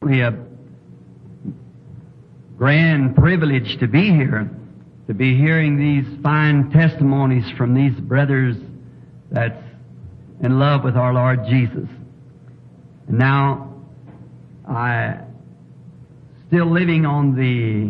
certainly a grand privilege to be here, to be hearing these fine testimonies from these brothers that's in love with our Lord Jesus. And now, I still living on the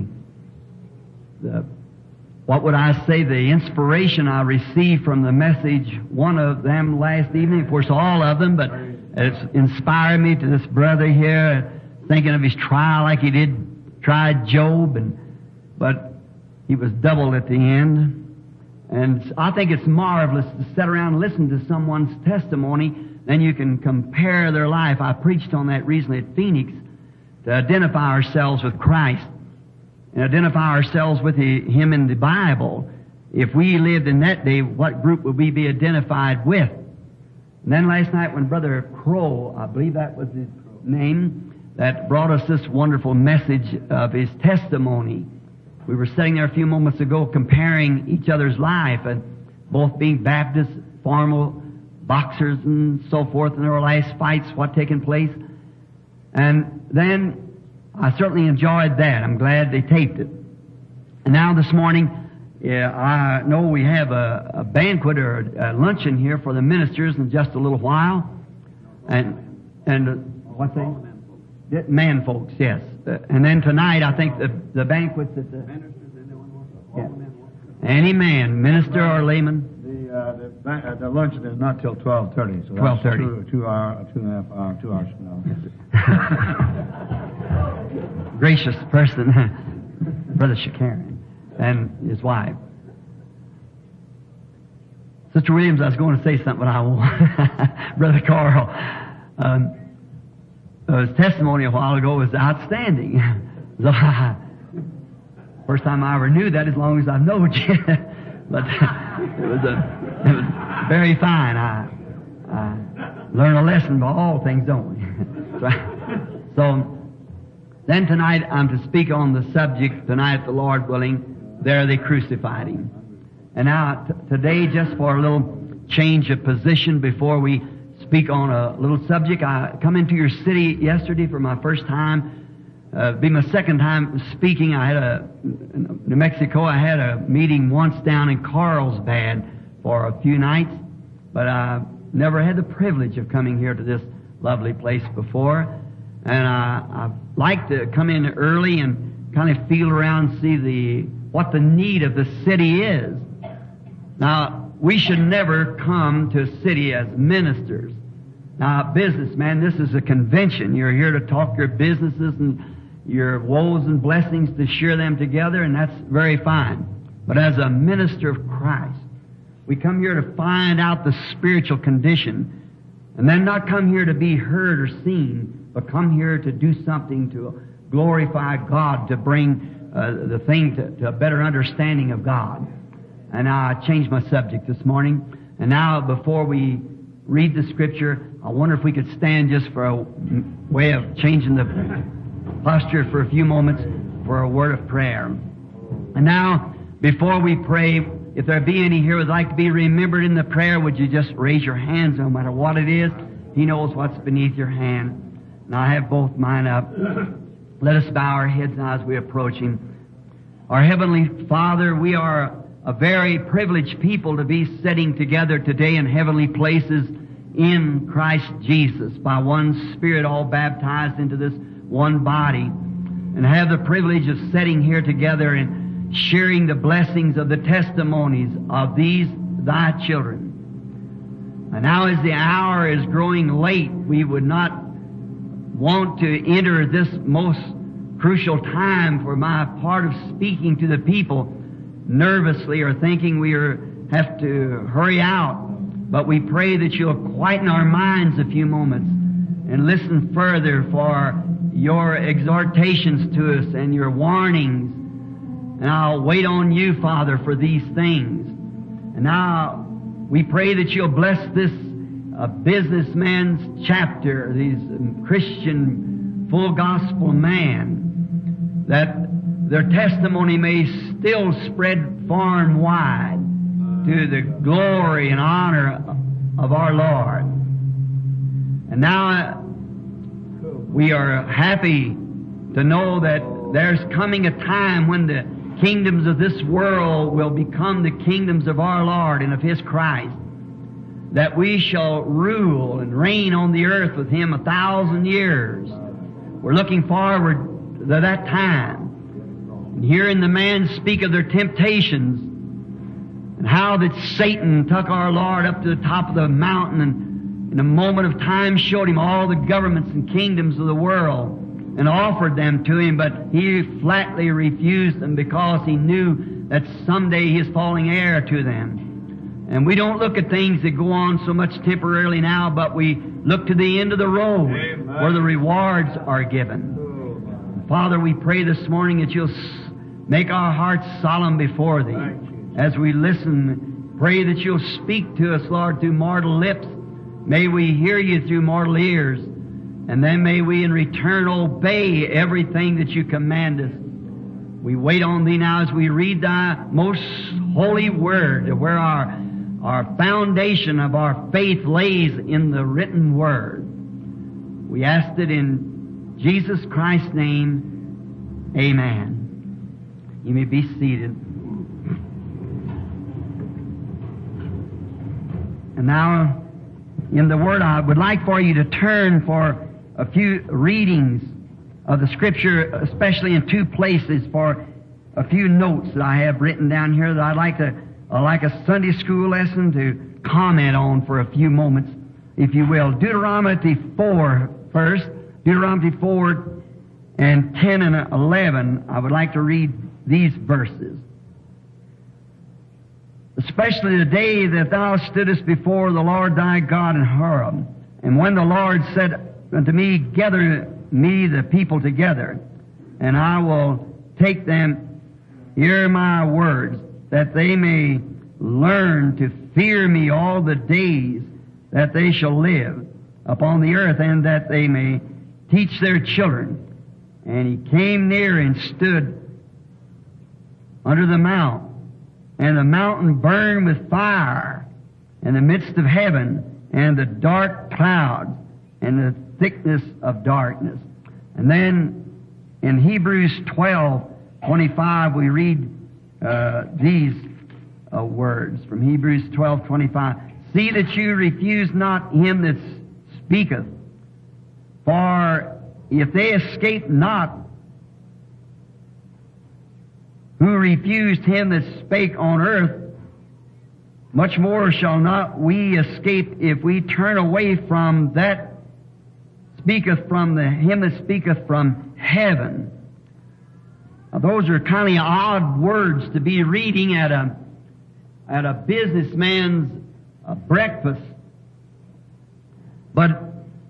what would I say, the inspiration I received from the message, one of them last evening, of course all of them, but it's inspired me to this brother here, thinking of his trial like he did try Job, but he was doubled at the end. And I think it's marvelous to sit around and listen to someone's testimony, then you can compare their life. I preached on that recently at Phoenix, to identify ourselves with Christ and identify ourselves with Him in the Bible. If we lived in that day, what group would we be identified with? And then last night when Brother Crow, I believe that was his name, that brought us this wonderful message of his testimony. We were sitting there a few moments ago comparing each other's life, and both being Baptists, formal boxers and so forth, in their last fights, what taken place. And then I certainly enjoyed that. I'm glad they taped it. And now this morning, I know we have a banquet or a luncheon here for the ministers in just a little while. And what's that? Man folks, yes. And then tonight, I think the banquet's at the... Yeah. Any man, minister or layman? The luncheon is not till 12:30. So 12:30. 2 hours from now. Gracious person, Brother Shakaran and his wife. Sister Williams, I was going to say something, but I won't. Brother Carl, his testimony a while ago was outstanding. So first time I ever knew that, as long as I've known you. But it was very fine. I learn a lesson by all things, don't we? So then tonight I'm to speak on the subject, tonight, the Lord willing, there they crucified Him. And now today, just for a little change of position before we speak on a little subject, I come into your city yesterday for my first time. Be my second time speaking. I had in New Mexico, I had a meeting once down in Carlsbad for a few nights, but I never had the privilege of coming here to this lovely place before. And I like to come in early and kind of feel around, see what the need of the city is. Now, we should never come to a city as ministers. Now, businessman, this is a convention. You're here to talk your businesses and your woes and blessings, to share them together, and that's very fine. But as a minister of Christ, we come here to find out the spiritual condition, and then not come here to be heard or seen, but come here to do something to glorify God, to bring the thing to a better understanding of God. And I changed my subject this morning. And now, before we read the Scripture, I wonder if we could stand just for a way of changing the posture for a few moments for a word of prayer. And now, before we pray, if there be any here who would like to be remembered in the prayer, would you just raise your hands no matter what it is? He knows what's beneath your hand. And I have both mine up. Let us bow our heads now as we approach Him. Our Heavenly Father, we are a very privileged people to be sitting together today in heavenly places in Christ Jesus, by one Spirit, all baptized into this one body, and have the privilege of sitting here together and sharing the blessings of the testimonies of these Thy children. And now as the hour is growing late, we would not want to enter this most crucial time for my part of speaking to the people nervously or thinking we have to hurry out. But we pray that you'll quieten our minds a few moments and listen further for your exhortations to us and your warnings. And I'll wait on you, Father, for these things. And now we pray that you'll bless this businessman's chapter, these Christian full gospel man, that their testimony may still spread far and wide to the glory and honor of our Lord. And now we are happy to know that there's coming a time when the kingdoms of this world will become the kingdoms of our Lord and of His Christ, that we shall rule and reign on the earth with Him 1,000 years. We're looking forward to that time. And hearing the man speak of their temptations and how that Satan took our Lord up to the top of the mountain and in a moment of time showed Him all the governments and kingdoms of the world and offered them to Him, but He flatly refused them because He knew that someday He is falling heir to them. And we don't look at things that go on so much temporarily now, but we look to the end of the road where the rewards are given. Father, we pray this morning that You'll make our hearts solemn before Thee as we listen. Pray that You'll speak to us, Lord, through mortal lips. May we hear You through mortal ears. And then may we in return obey everything that You command us. We wait on Thee now as we read Thy most holy word, where our foundation of our faith lays in the written word. We ask it in Jesus Christ's name. Amen. You may be seated. And now, in the Word, I would like for you to turn for a few readings of the Scripture, especially in two places, for a few notes that I have written down here that I'd like a Sunday school lesson to comment on for a few moments, if you will. Deuteronomy 4 first. Deuteronomy 4 and 10 and 11. I would like to read these verses. Especially the day that thou stoodest before the Lord thy God in Horeb, and when the Lord said unto me, gather me the people together, and I will take them, hear my words, that they may learn to fear me all the days that they shall live upon the earth, and that they may teach their children. And he came near and stood under the mount, and the mountain burned with fire in the midst of heaven, and the dark clouds, and the thickness of darkness. And then in Hebrews 12:25 we read these words from Hebrews 12:25. See that you refuse not him that speaketh, for if they escape not who refused him that spake on earth, much more shall not we escape if we turn away from that speaketh from him that speaketh from heaven. Now, those are kind of odd words to be reading at a businessman's breakfast. But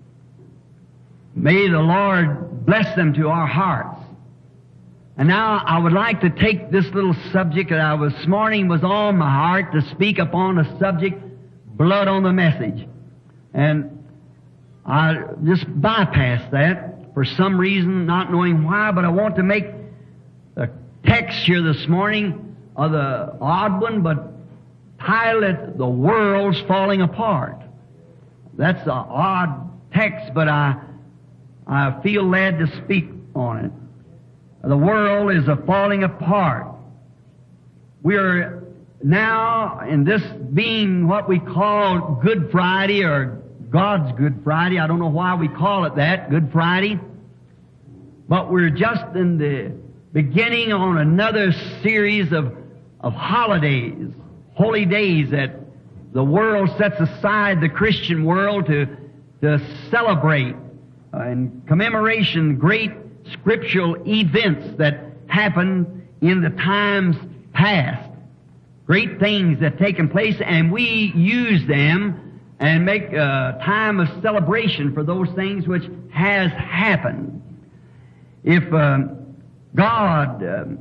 may the Lord bless them to our hearts. And now I would like to take this little subject that this morning was on my heart to speak upon a subject, blood on the message. And I just bypassed that for some reason, not knowing why, but I want to make the text here this morning of the odd one, but title it, The World's Falling Apart. That's an odd text, but I feel led to speak on it. The world is falling apart. We are now, in this being what we call Good Friday, or God's Good Friday. I don't know why we call it that, Good Friday. But we're just in the beginning on another series of holidays, holy days that the world sets aside, the Christian world, to celebrate in commemoration great scriptural events that happened in the times past. Great things that taken place, and we use them and make a time of celebration for those things which has happened. If God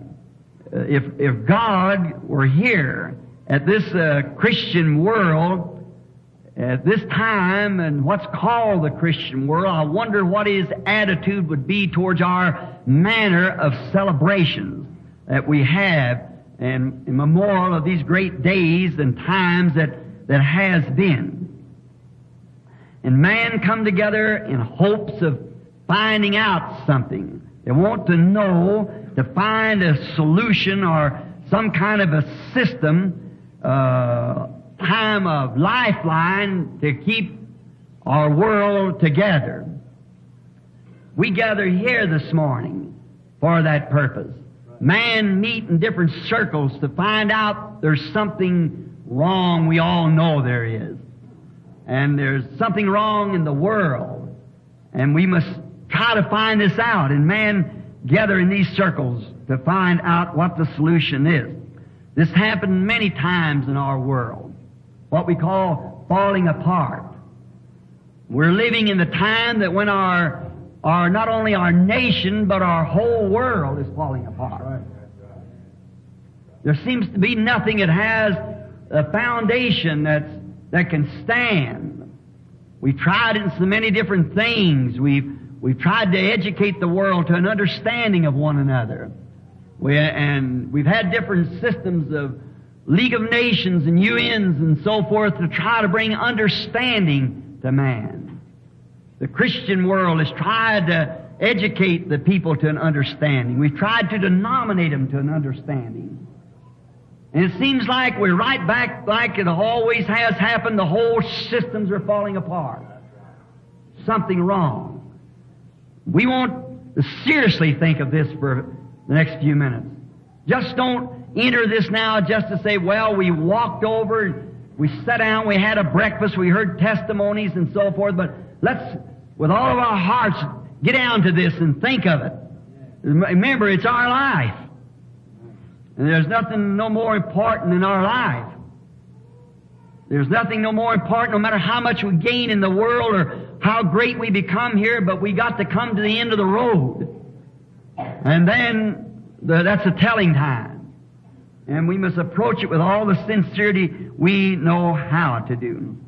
were here at this Christian world at this time, and what's called the Christian world, I wonder what His attitude would be towards our manner of celebrations that we have in memorial of these great days and times that has been. And man come together in hopes of finding out something. They want to know, to find a solution or some kind of a system, time of lifeline to keep our world together. We gather here this morning for that purpose. Man meet in different circles to find out there's something wrong. We all know there is. And there's something wrong in the world. And we must try to find this out. And man gather in these circles to find out what the solution is. This happened many times in our world. What we call falling apart. We're living in the time that when our not only our nation, but our whole world is falling apart. There seems to be nothing that has a foundation that can stand. We've tried it in so many different things. We've tried to educate the world to an understanding of one another. We've had different systems of League of Nations and UNs and so forth to try to bring understanding to man. The Christian world has tried to educate the people to an understanding. We've tried to denominate them to an understanding. And it seems like we're right back like it always has happened. The whole systems are falling apart. Something wrong. We want to seriously think of this for the next few minutes. Just don't enter this now just to say, well, we walked over, we sat down, we had a breakfast, we heard testimonies and so forth, but let's, with all of our hearts, get down to this and think of it. Remember, it's our life. And there's nothing no more important in our life. There's nothing no more important, no matter how much we gain in the world or how great we become here, but we got to come to the end of the road. And then that's a telling time. And we must approach it with all the sincerity we know how to do.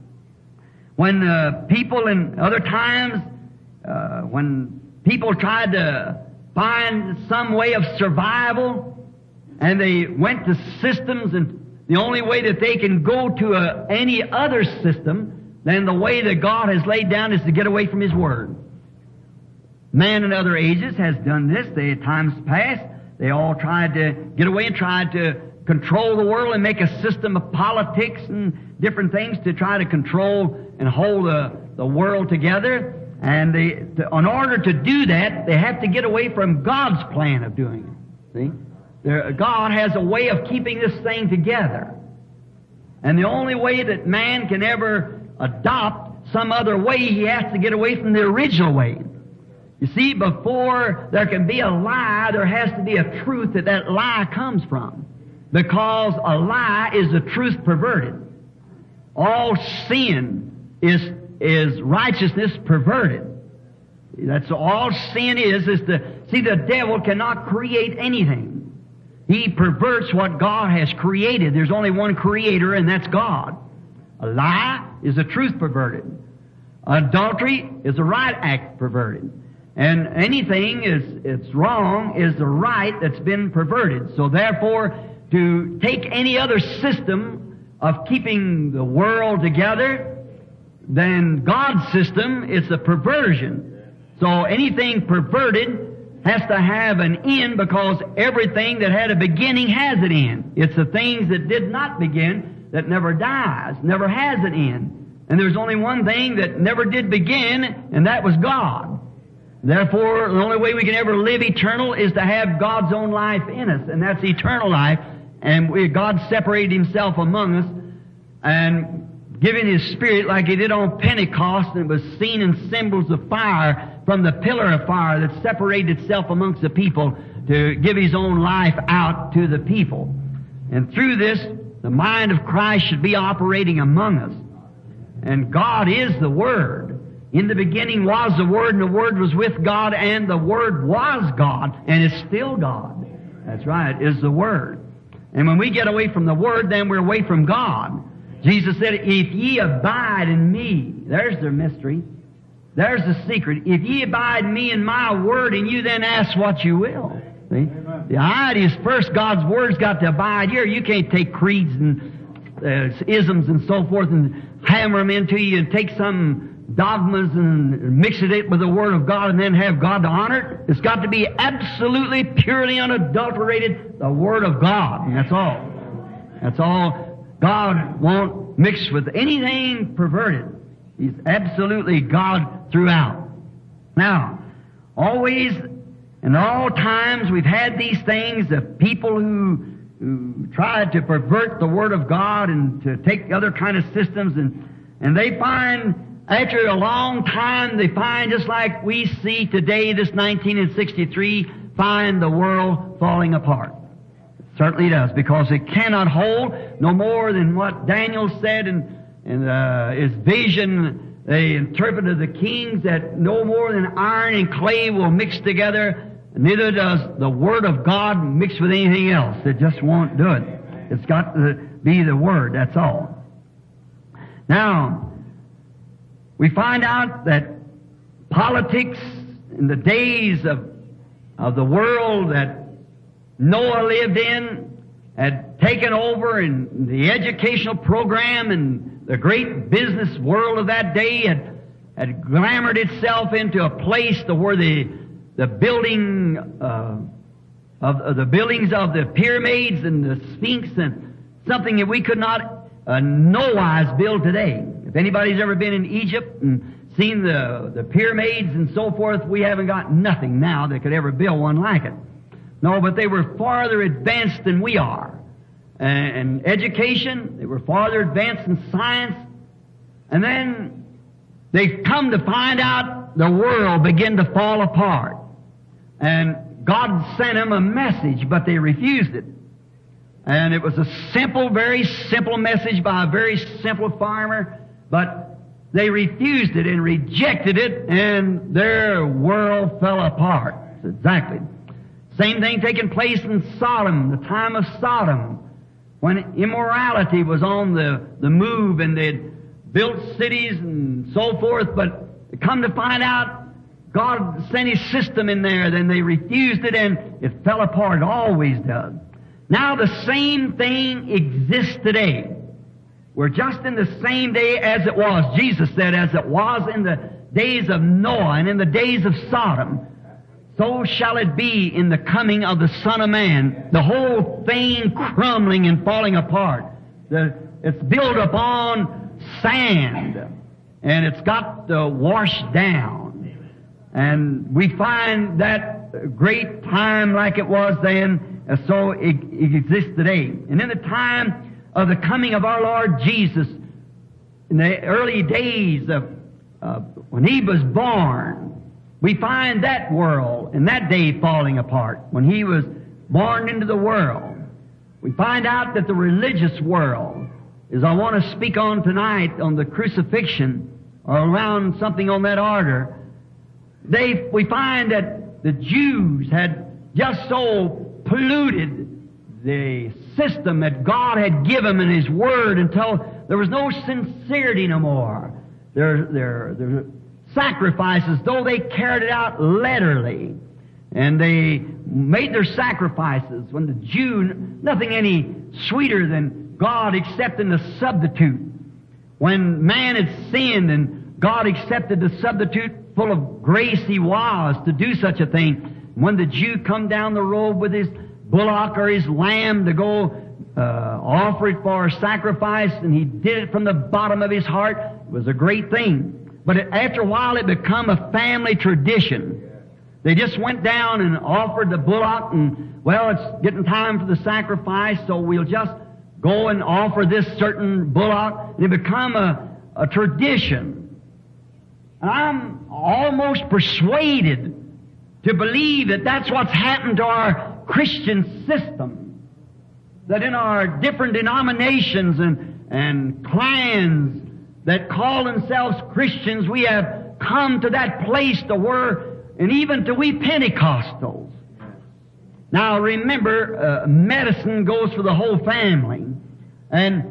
When people in other times, when people tried to find some way of survival, and they went to systems, and the only way that they can go to any other system than the way that God has laid down is to get away from His Word. Man in other ages has done this. They, at times past, they all tried to get away and tried to control the world and make a system of politics and different things to try to control and hold the world together. And in order to do that, they have to get away from God's plan of doing it. See? God has a way of keeping this thing together. And the only way that man can ever adopt some other way, he has to get away from the original way. You see, before there can be a lie, there has to be a truth that lie comes from. Because a lie is the truth perverted. All sin is righteousness perverted. That's all sin is to see the devil cannot create anything. He perverts what God has created. There's only one creator, and that's God. A lie is the truth perverted. Adultery is a right act perverted. And anything it's wrong is the right that's been perverted. So therefore, to take any other system of keeping the world together than God's system is a perversion. So anything perverted has to have an end, because everything that had a beginning has an end. It's the things that did not begin that never dies, never has an end. And there's only one thing that never did begin, and that was God. Therefore, the only way we can ever live eternal is to have God's own life in us, and that's eternal life. And God separated Himself among us and giving His Spirit like He did on Pentecost, and it was seen in symbols of fire from the pillar of fire that separated itself amongst the people to give His own life out to the people. And through this, the mind of Christ should be operating among us. And God is the Word. In the beginning was the Word, and the Word was with God, and the Word was God, and is still God. That's right, is the Word. And when we get away from the Word, then we're away from God. Jesus said, if ye abide in me, there's the mystery. There's the secret. If ye abide in me and my Word in you, then ask what you will. See? Amen. The idea is first God's Word's got to abide here. You can't take creeds and isms and so forth and hammer them into you and take some dogmas and mixes it with the Word of God and then have God to honor it. It's got to be absolutely, purely unadulterated, the Word of God. And that's all. That's all. God won't mix with anything perverted. He's absolutely God throughout. Now, always and all times we've had these things of people who tried to pervert the Word of God and to take other kind of systems, and they find, after a long time, they find, just like we see today, this 1963, find the world falling apart. It certainly does, because it cannot hold no more than what Daniel said in his vision. They interpreted the kings that no more than iron and clay will mix together. Neither does the Word of God mix with anything else. It just won't do it. It's got to be the Word, that's all. Now, we find out that politics in the days of the world that Noah lived in had taken over, and the educational program and the great business world of that day had glamored itself into a place to where the building of the buildings of the pyramids and the Sphinx, and something that we could not no wise build today. If anybody's ever been in Egypt and seen the pyramids and so forth, we haven't got nothing now that could ever build one like it. No, but they were farther advanced than we are. And education, they were farther advanced in science. And then they've come to find out the world began to fall apart. And God sent them a message, but they refused it. And it was a simple, very simple message by a very simple farmer, but they refused it and rejected it, and their world fell apart. Exactly. Same thing taking place in Sodom, the time of Sodom, when immorality was on the move, and they'd built cities and so forth, but come to find out God sent His system in there, then they refused it, and it fell apart. It always does. Now the same thing exists today. We're just in the same day as it was. Jesus said, as it was in the days of Noah and in the days of Sodom, so shall it be in the coming of the Son of Man. The whole thing crumbling and falling apart. It's built upon sand, and it's got to wash down. And we find that great time like it was then, so it exists today. And in the time of the coming of our Lord Jesus, in the early days of when He was born, we find that world and that day falling apart. When He was born into the world, we find out that the religious world, as I want to speak on tonight on the crucifixion, or around something on that order, we find that the Jews had just so polluted the system that God had given in His Word until there was no sincerity no more. Their sacrifices, though they carried it out literally, and they made their sacrifices when the Jew, nothing any sweeter than God accepting the substitute. When man had sinned and God accepted the substitute, full of grace He was to do such a thing. When the Jew come down the road with his bullock or his lamb to go offer it for a sacrifice, and he did it from the bottom of his heart, it was a great thing. But after a while it became a family tradition. They just went down and offered the bullock, and, well, it's getting time for the sacrifice, so we'll just go and offer this certain bullock, and it became a tradition. And I'm almost persuaded to believe that that's what's happened to our Christian system. That in our different denominations and clans that call themselves Christians, we have come to that place to where, and even to we Pentecostals. Now remember, medicine goes for the whole family. And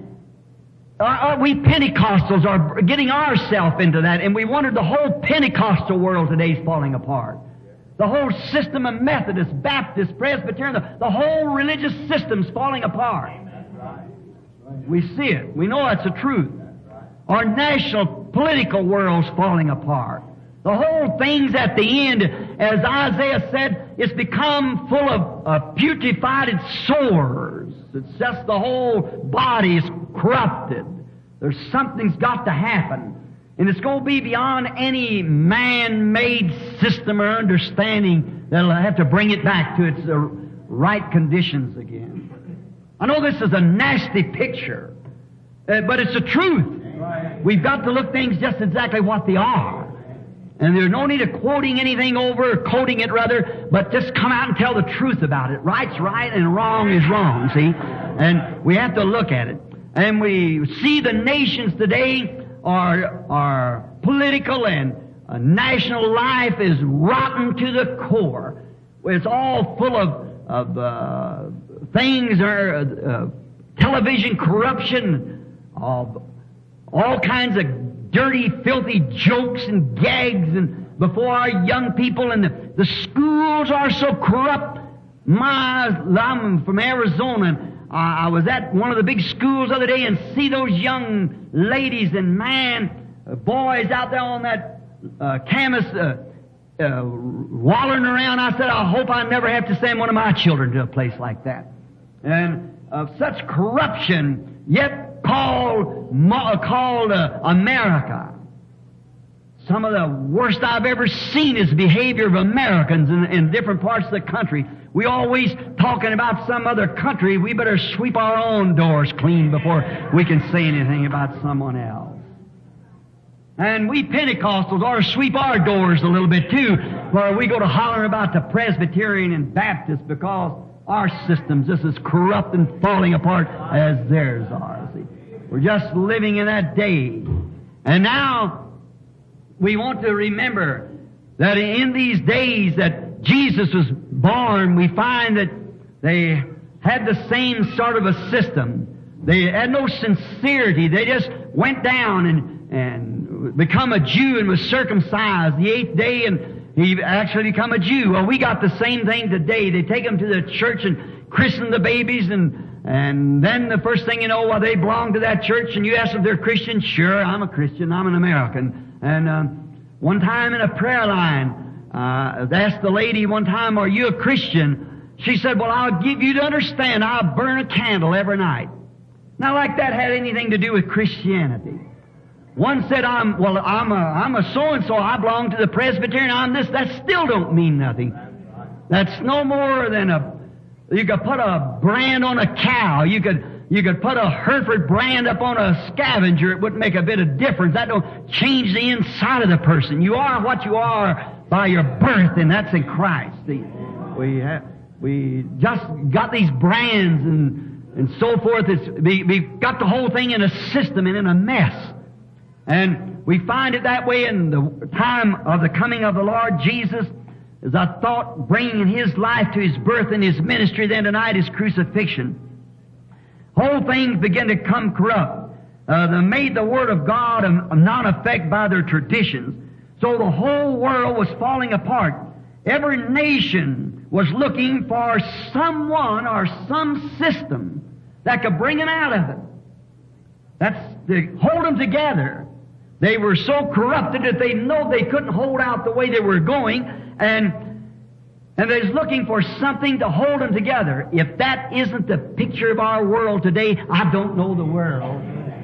we Pentecostals are getting ourselves into that, and we wondered the whole Pentecostal world today is falling apart. The whole system of Methodist, Baptist, Presbyterian, the whole religious system's falling apart. We see it. We know that's the truth. Our national political world's falling apart. The whole thing's at the end. As Isaiah said, it's become full of putrefied sores. It's just the whole body is corrupted. There's something's got to happen. And it's going to be beyond any man-made system or understanding that'll have to bring it back to its right conditions again. I know this is a nasty picture, but it's the truth. We've got to look things just exactly what they are. And there's no need of quoting anything over, or quoting it rather, but just come out and tell the truth about it. Right's right and wrong is wrong, see? And we have to look at it. And we see the nations today are political, and national life is rotten to the core. It's all full of things, television corruption, of all kinds of dirty, filthy jokes and gags, and before our young people, and the schools are so corrupt. I'm from Arizona, and I was at one of the big schools the other day and see those young ladies and boys out there on that campus wallering around. I said, I hope I never have to send one of my children to a place like that. And of such corruption, yet called America. Some of the worst I've ever seen is the behavior of Americans in different parts of the country. We always talking about some other country. We better sweep our own doors clean before we can say anything about someone else. And we Pentecostals ought to sweep our doors a little bit too, where we go to hollering about the Presbyterian and Baptist, because our system's just as corrupt and falling apart as theirs are. See? We're just living in that day. And now we want to remember that in these days that Jesus was born, we find that they had the same sort of a system. They had no sincerity. They just went down and become a Jew and was circumcised the 8th day, and he actually become a Jew. Well, we got the same thing today. They take them to the church and christen the babies, and then the first thing you know, well, they belong to that church, and you ask if they're Christian. Sure, I'm a Christian. I'm an American. And one time in a prayer line, I asked the lady one time, are you a Christian? She said, well, I'll give you to understand, I'll burn a candle every night. Now, like that had anything to do with Christianity. One said, I'm a so-and-so, I belong to the Presbyterian, I'm this. That still don't mean nothing. That's no more than you could put a brand on a cow. You could put a Hereford brand up on a scavenger. It wouldn't make a bit of difference. That don't change the inside of the person. You are what you are by your birth, and that's in Christ. See, we just got these brands and so forth. We've got the whole thing in a system and in a mess. And we find it that way in the time of the coming of the Lord Jesus. As I thought, bringing His life to His birth and His ministry, then tonight His crucifixion. Whole things begin to come corrupt. They made the Word of God of non-effect by their traditions. So the whole world was falling apart. Every nation was looking for someone or some system that could bring them out of it. That's to hold them together. They were so corrupted that they know they couldn't hold out the way they were going, and they was looking for something to hold them together. If that isn't the picture of our world today, I don't know the world.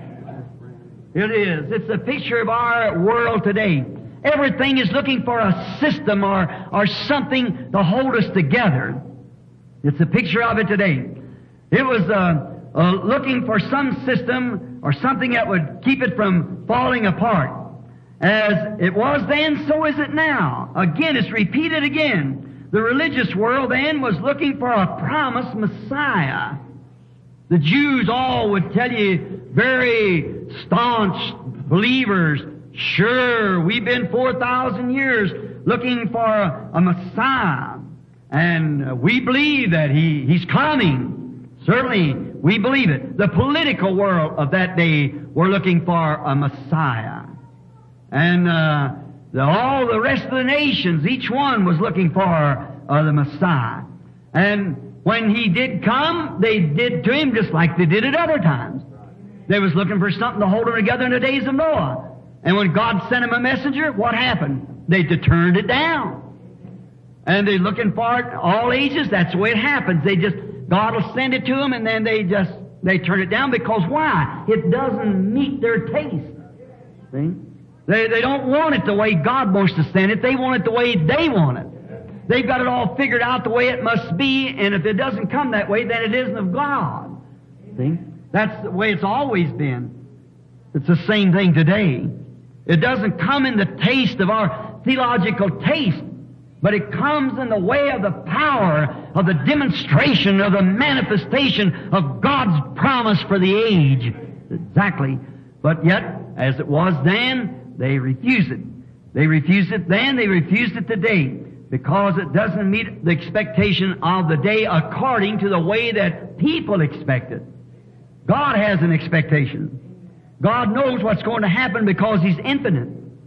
It is. It's the picture of our world today. Everything is looking for a system or something to hold us together. It's a picture of it today. It was looking for some system or something that would keep it from falling apart. As it was then, so is it now. Again, it's repeated again. The religious world then was looking for a promised Messiah. The Jews all would tell you, very staunch believers, sure, we've been 4,000 years looking for a Messiah, and we believe that He's coming. Certainly, we believe it. The political world of that day were looking for a Messiah. And all the rest of the nations, each one was looking for the Messiah. And when He did come, they did to Him just like they did at other times. They was looking for something to hold them together in the days of Noah. And when God sent them a messenger, what happened? They turned it down. And they're looking for it all ages. That's the way it happens. God will send it to them, and then they turn it down because why? It doesn't meet their taste. See? They don't want it the way God wants to send it. They want it the way they want it. They've got it all figured out the way it must be, and if it doesn't come that way, then it isn't of God. See? That's the way it's always been. It's the same thing today. It doesn't come in the taste of our theological taste, but it comes in the way of the power of the demonstration of the manifestation of God's promise for the age. Exactly. But yet, as it was then, they refuse it. They refused it then, they refused it today, because it doesn't meet the expectation of the day according to the way that people expect it. God has an expectation. God knows what's going to happen because He's infinite.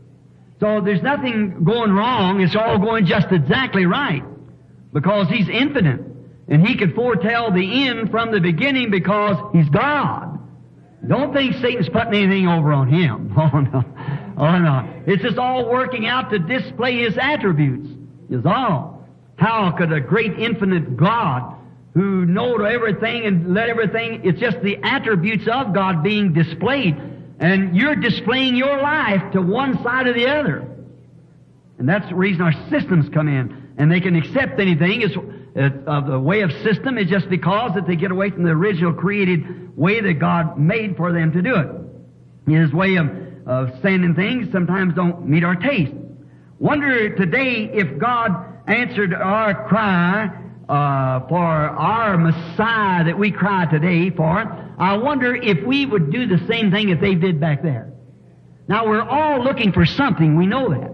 So there's nothing going wrong. It's all going just exactly right because He's infinite. And He can foretell the end from the beginning because He's God. Don't think Satan's putting anything over on Him. Oh, no. Oh, no. It's just all working out to display His attributes, is all. How could a great infinite God who knows everything and let everything, it's just the attributes of God being displayed. And you're displaying your life to one side or the other. And that's the reason our systems come in. And they can accept anything of the way of system is just because that they get away from the original created way that God made for them to do it. His way of sending things sometimes don't meet our taste. Wonder today if God answered our cry for our Messiah that we cry today for. I wonder if we would do the same thing that they did back there. Now, we're all looking for something. We know that.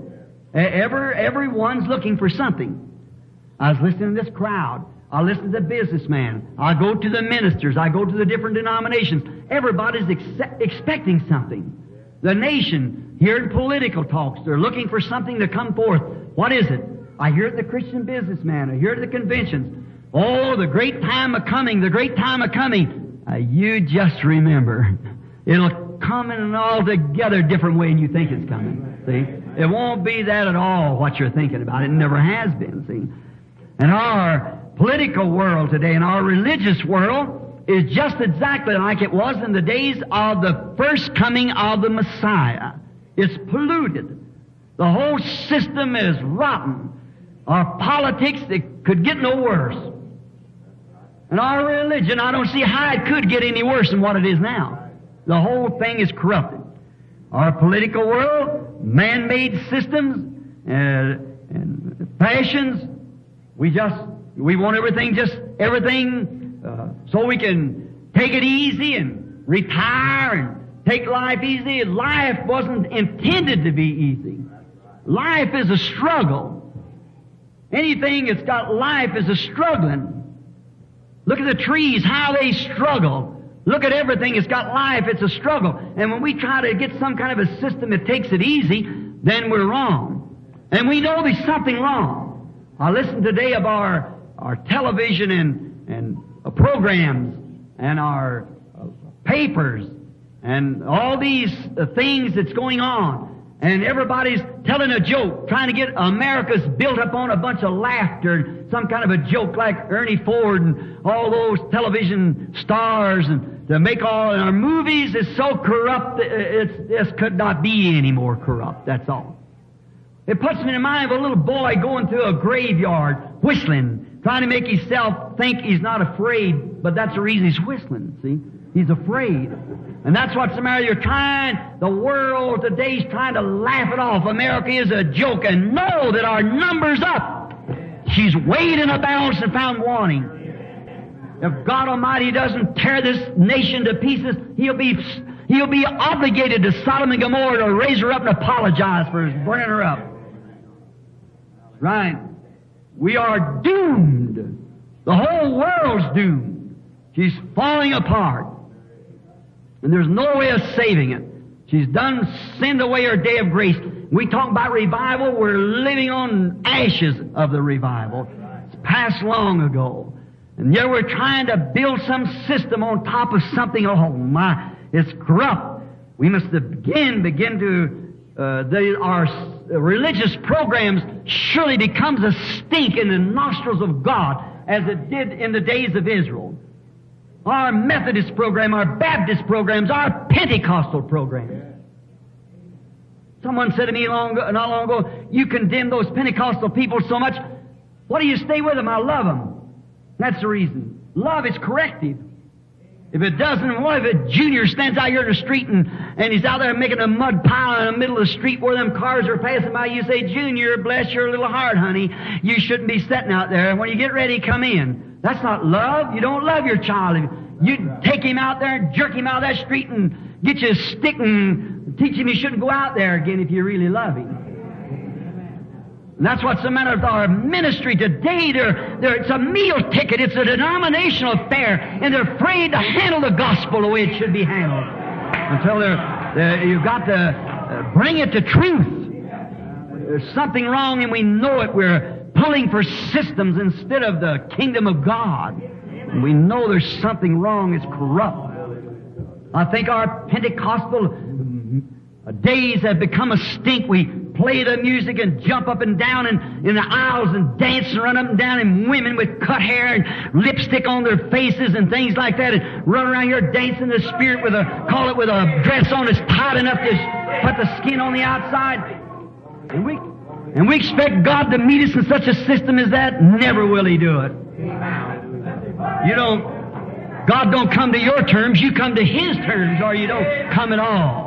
Everyone's looking for something. I was listening to this crowd. I listen to the businessman. I go to the ministers. I go to the different denominations. Everybody's expecting something. The nation, here in political talks, they're looking for something to come forth. What is it? I hear it the Christian businessman. I hear it at the conventions. Oh, the great time of coming, the great time of coming. You just remember, it'll come in an altogether different way than you think it's coming. See? It won't be that at all what you're thinking about. It never has been, see? And our political world today and our religious world is just exactly like it was in the days of the first coming of the Messiah. It's polluted. The whole system is rotten. Our politics, it could get no worse. And our religion, I don't see how it could get any worse than what it is now. The whole thing is corrupted. Our political world, man-made systems, and passions, we want everything so we can take it easy and retire and take life easy. Life wasn't intended to be easy. Life is a struggle. Anything that's got life is a struggling. Look at the trees, how they struggle. Look at everything that's got life, it's a struggle. And when we try to get some kind of a system that takes it easy, then we're wrong. And we know there's something wrong. I listen today of our television and programs and our papers and all these things that's going on. And everybody's telling a joke, trying to get America's built up on a bunch of laughter and some kind of a joke like Ernie Ford and all those television stars, and to make all our movies is so corrupt, it could not be any more corrupt, that's all. It puts me in the mind of a little boy going through a graveyard, whistling, trying to make himself think he's not afraid, but that's the reason he's whistling, see? He's afraid. And that's what's the matter. The world today's trying to laugh it off. America is a joke, and know that our number's up. She's weighed in a balance and found wanting. If God Almighty doesn't tear this nation to pieces, He'll be obligated to Sodom and Gomorrah to raise her up and apologize for burning her up. Right. We are doomed. The whole world's doomed. She's falling apart. And there's no way of saving it. She's done sinned away her day of grace. We talk about revival, we're living on ashes of the revival. It's passed long ago. And yet we're trying to build some system on top of something. Oh my, it's corrupt. We must begin our religious programs surely becomes a stink in the nostrils of God, as it did in the days of Israel. Our Methodist program, our Baptist programs, our Pentecostal programs. Someone said to me not long ago, you condemn those Pentecostal people so much. Why do you stay with them? I love them. That's the reason. Love is corrective. If it doesn't, what if a junior stands out here in the street and he's out there making a mud pile in the middle of the street where them cars are passing by? You say, Junior, bless your little heart, honey. You shouldn't be sitting out there. When you get ready, come in. That's not love. You don't love your child. You take him out there and jerk him out of that street and get you a stick and teach him he shouldn't go out there again if you really love him. And that's what's the matter with our ministry today. It's a meal ticket. It's a denominational affair, and they're afraid to handle the gospel the way it should be handled until you've got to bring it to truth. There's something wrong, and we know it. We're pulling for systems instead of the kingdom of God. And we know there's something wrong. It's corrupt. I think our Pentecostal days have become a stink. We play the music and jump up and down in the aisles and dance and run up and down, and women with cut hair and lipstick on their faces and things like that, and run around here dancing the Spirit with a dress on that's tight enough to put the skin on the outside. And we expect God to meet us in such a system as that? Never will He do it. God don't come to your terms, you come to His terms, or you don't come at all.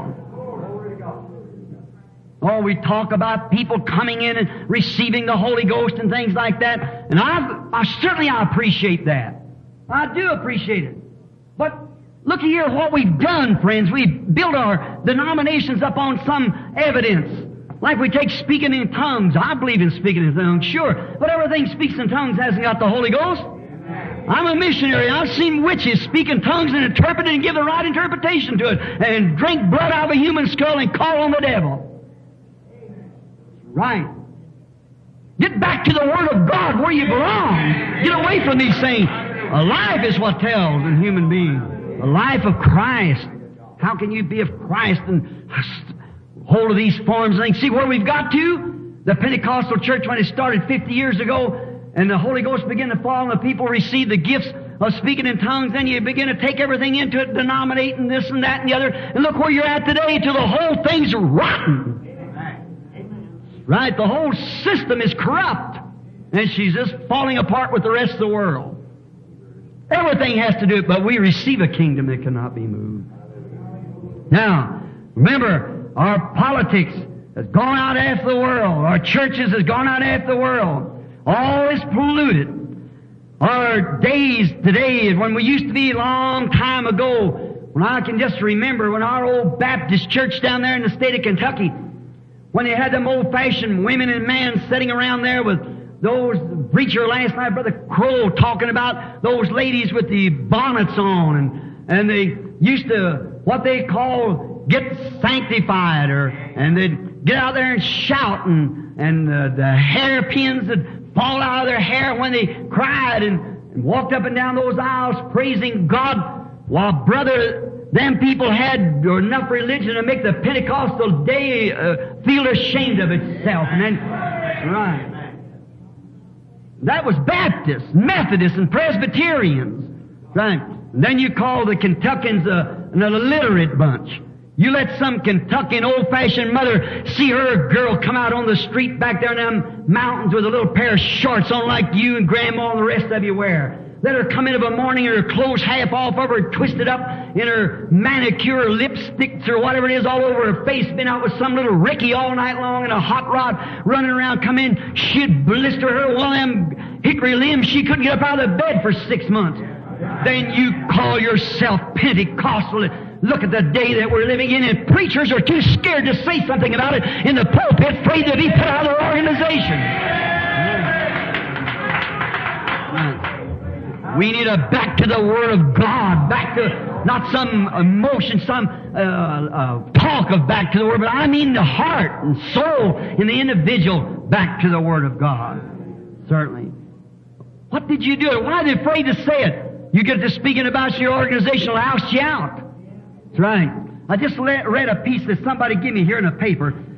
Oh, we talk about people coming in and receiving the Holy Ghost and things like that. And I certainly appreciate that. I do appreciate it. But look here what we've done, friends. We've built our denominations up on some evidence. Like we take speaking in tongues. I believe in speaking in tongues, sure. But everything speaks in tongues hasn't got the Holy Ghost. I'm a missionary. I've seen witches speak in tongues and interpret it and give the right interpretation to it, and drink blood out of a human skull and call on the devil. Right. Get back to the Word of God where you belong. Get away from these things. A life is what tells in human beings. A life of Christ. How can you be of Christ and hold of these forms and things? See where we've got to? The Pentecostal church, when it started 50 years ago, and the Holy Ghost began to fall and the people received the gifts of speaking in tongues, then you begin to take everything into it, denominating this and that and the other, and look where you're at today till the whole thing's rotten. Right? The whole system is corrupt, and she's just falling apart with the rest of the world. Everything has to do it, but we receive a kingdom that cannot be moved. Now, remember, our politics has gone out after the world. Our churches has gone out after the world. All is polluted. Our days today is when we used to be a long time ago, when I can just remember when our old Baptist church down there in the state of Kentucky, when they had them old-fashioned women and men sitting around there with those preacher last night, Brother Crow, talking about those ladies with the bonnets on, and they used to, what they call, get sanctified, and they'd get out there and shout, and the hairpins would fall out of their hair when they cried, and walked up and down those aisles praising God, while brother, them people had enough religion to make the Pentecostal day feel ashamed of itself. And then, right. That was Baptists, Methodists, and Presbyterians. Right. And then you call the Kentuckians an illiterate bunch. You let some Kentuckian old-fashioned mother see her girl come out on the street back there in them mountains with a little pair of shorts on like you and Grandma and the rest of you wear. Let her come in of a morning and her clothes half off of her, twisted up in her manicure, lipsticks or whatever it is all over her face, been out with some little Ricky all night long in a hot rod running around, come in, she'd blister her one of them hickory limbs. She couldn't get up out of the bed for 6 months. Then you call yourself Pentecostal. Look at the day that we're living in, and preachers are too scared to say something about it in the pulpit, afraid to be put out of their organization. We need a back to the Word of God, back to not some emotion, some talk of back to the Word, but I mean the heart and soul in the individual back to the Word of God. Certainly. What did you do? Why are they afraid to say it? You get to speaking about your organization, oust you out. That's right. I just read a piece that somebody gave me here in a paper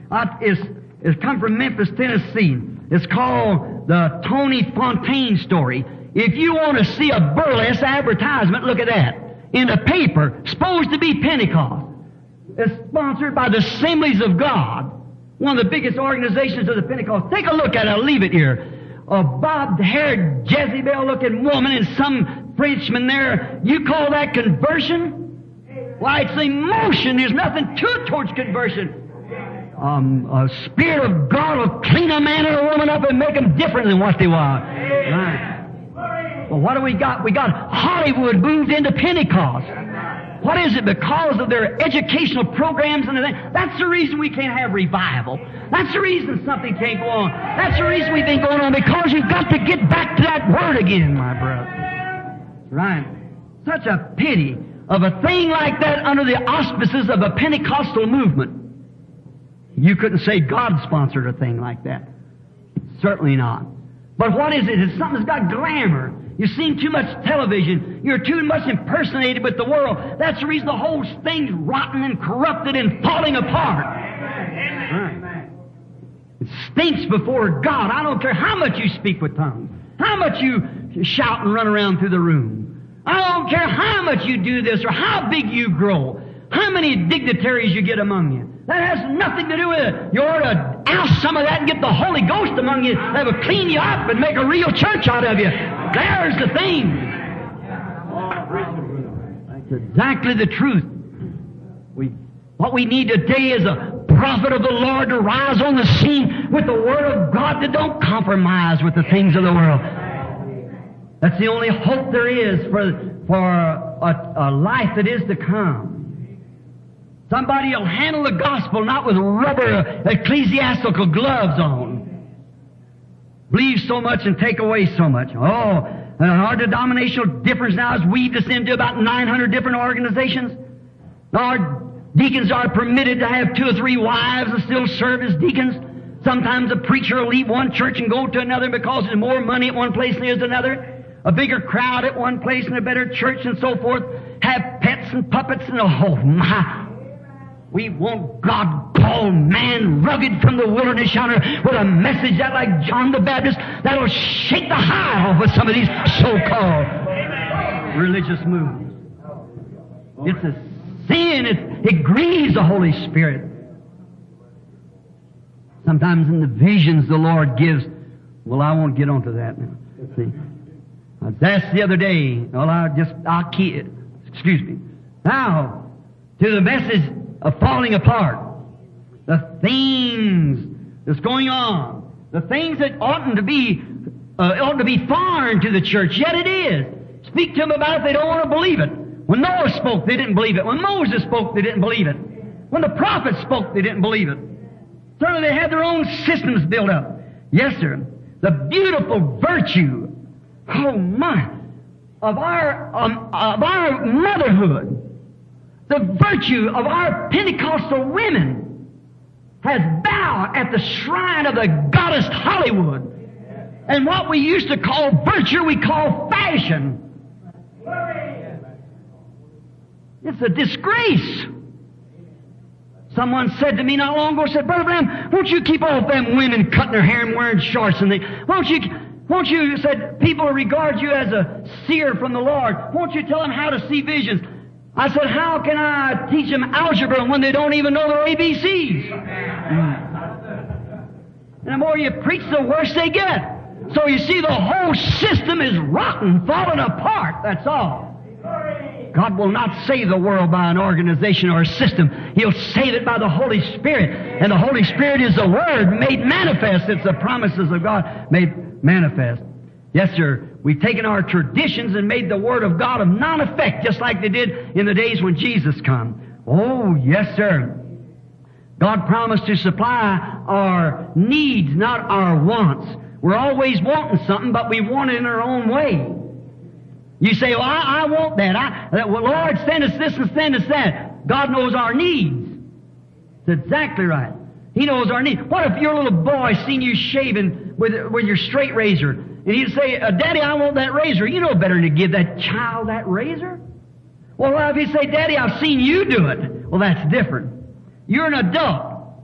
It's come from Memphis, Tennessee. It's called the Tony Fontaine story. If you want to see a burlesque advertisement, look at that. In the paper, supposed to be Pentecost. It's sponsored by the Assemblies of God, one of the biggest organizations of the Pentecost. Take a look at it. I'll leave it here. A bobbed-haired, Jezebel-looking woman and some Frenchman there. You call that conversion? Why, it's emotion. There's nothing to it towards conversion. A Spirit of God will clean a man and a woman up and make them different than what they were. Right. Well, what do we got? We got Hollywood moved into Pentecost. What is it? Because of their educational programs and everything. That's the reason we can't have revival. That's the reason something can't go on. That's the reason we've been going on, because you've got to get back to that Word again, my brother. Right. Such a pity of a thing like that under the auspices of a Pentecostal movement. You couldn't say God sponsored a thing like that. Certainly not. But what is it? It's something that's got glamour. You've seen too much television. You're too much impersonated with the world. That's the reason the whole thing's rotten and corrupted and falling apart. Right. It stinks before God. I don't care how much you speak with tongues, how much you shout and run around through the room. I don't care how much you do this or how big you grow, how many dignitaries you get among you. That has nothing to do with it. You ought to oust some of that and get the Holy Ghost among you that will clean you up and make a real church out of you. There's the thing. That's exactly the truth. What we need today is a prophet of the Lord to rise on the scene with the Word of God that don't compromise with the things of the world. That's the only hope there is for a life that is to come. Somebody will handle the gospel not with rubber ecclesiastical gloves on. Believe so much and take away so much. Our denominational difference now has weaved us into about 900 different organizations. Our deacons are permitted to have 2 or 3 wives and still serve as deacons. Sometimes a preacher will leave one church and go to another because there's more money at one place than there's another. A bigger crowd at one place and a better church and so forth. Have pets and puppets and my. We want God called man rugged from the wilderness yonder with a message that, like John the Baptist, that'll shake the high off of some of these so-called religious movements. It's a sin. It grieves the Holy Spirit. Sometimes in the visions the Lord gives, well, I won't get onto that now. See, I was asked the other day, I'll keep it. Excuse me. Now, to the message of falling apart, the things that's going on, the things that ought to be foreign to the church, yet it is. Speak to them about it, they don't want to believe it. When Noah spoke, they didn't believe it. When Moses spoke, they didn't believe it. When the prophets spoke, they didn't believe it. Certainly they had their own systems built up. Yes, sir. The beautiful virtue, of our motherhood, the virtue of our Pentecostal women has bowed at the shrine of the goddess Hollywood. And what we used to call virtue, we call fashion. It's a disgrace. Someone said to me not long ago, said, Brother Branham, won't you keep off them women cutting their hair and wearing shorts and things? Won't you, said, people regard you as a seer from the Lord. Won't you tell them how to see visions? I said, how can I teach them algebra when they don't even know their ABCs? And the more you preach, the worse they get. So you see, the whole system is rotten, falling apart, that's all. God will not save the world by an organization or a system. He'll save it by the Holy Spirit. And the Holy Spirit is the Word made manifest. It's the promises of God made manifest. Yes, sir. We've taken our traditions and made the Word of God of non-effect, just like they did in the days when Jesus come. Oh, yes, sir. God promised to supply our needs, not our wants. We're always wanting something, but we want it in our own way. You say, well, I want that. Well, Lord, send us this and send us that. God knows our needs. That's exactly right. He knows our needs. What if your little boy seen you shaving with your straight razor, and he'd say, Daddy, I want that razor. You know better than to give that child that razor. Well, if he'd say, Daddy, I've seen you do it. Well, that's different. You're an adult.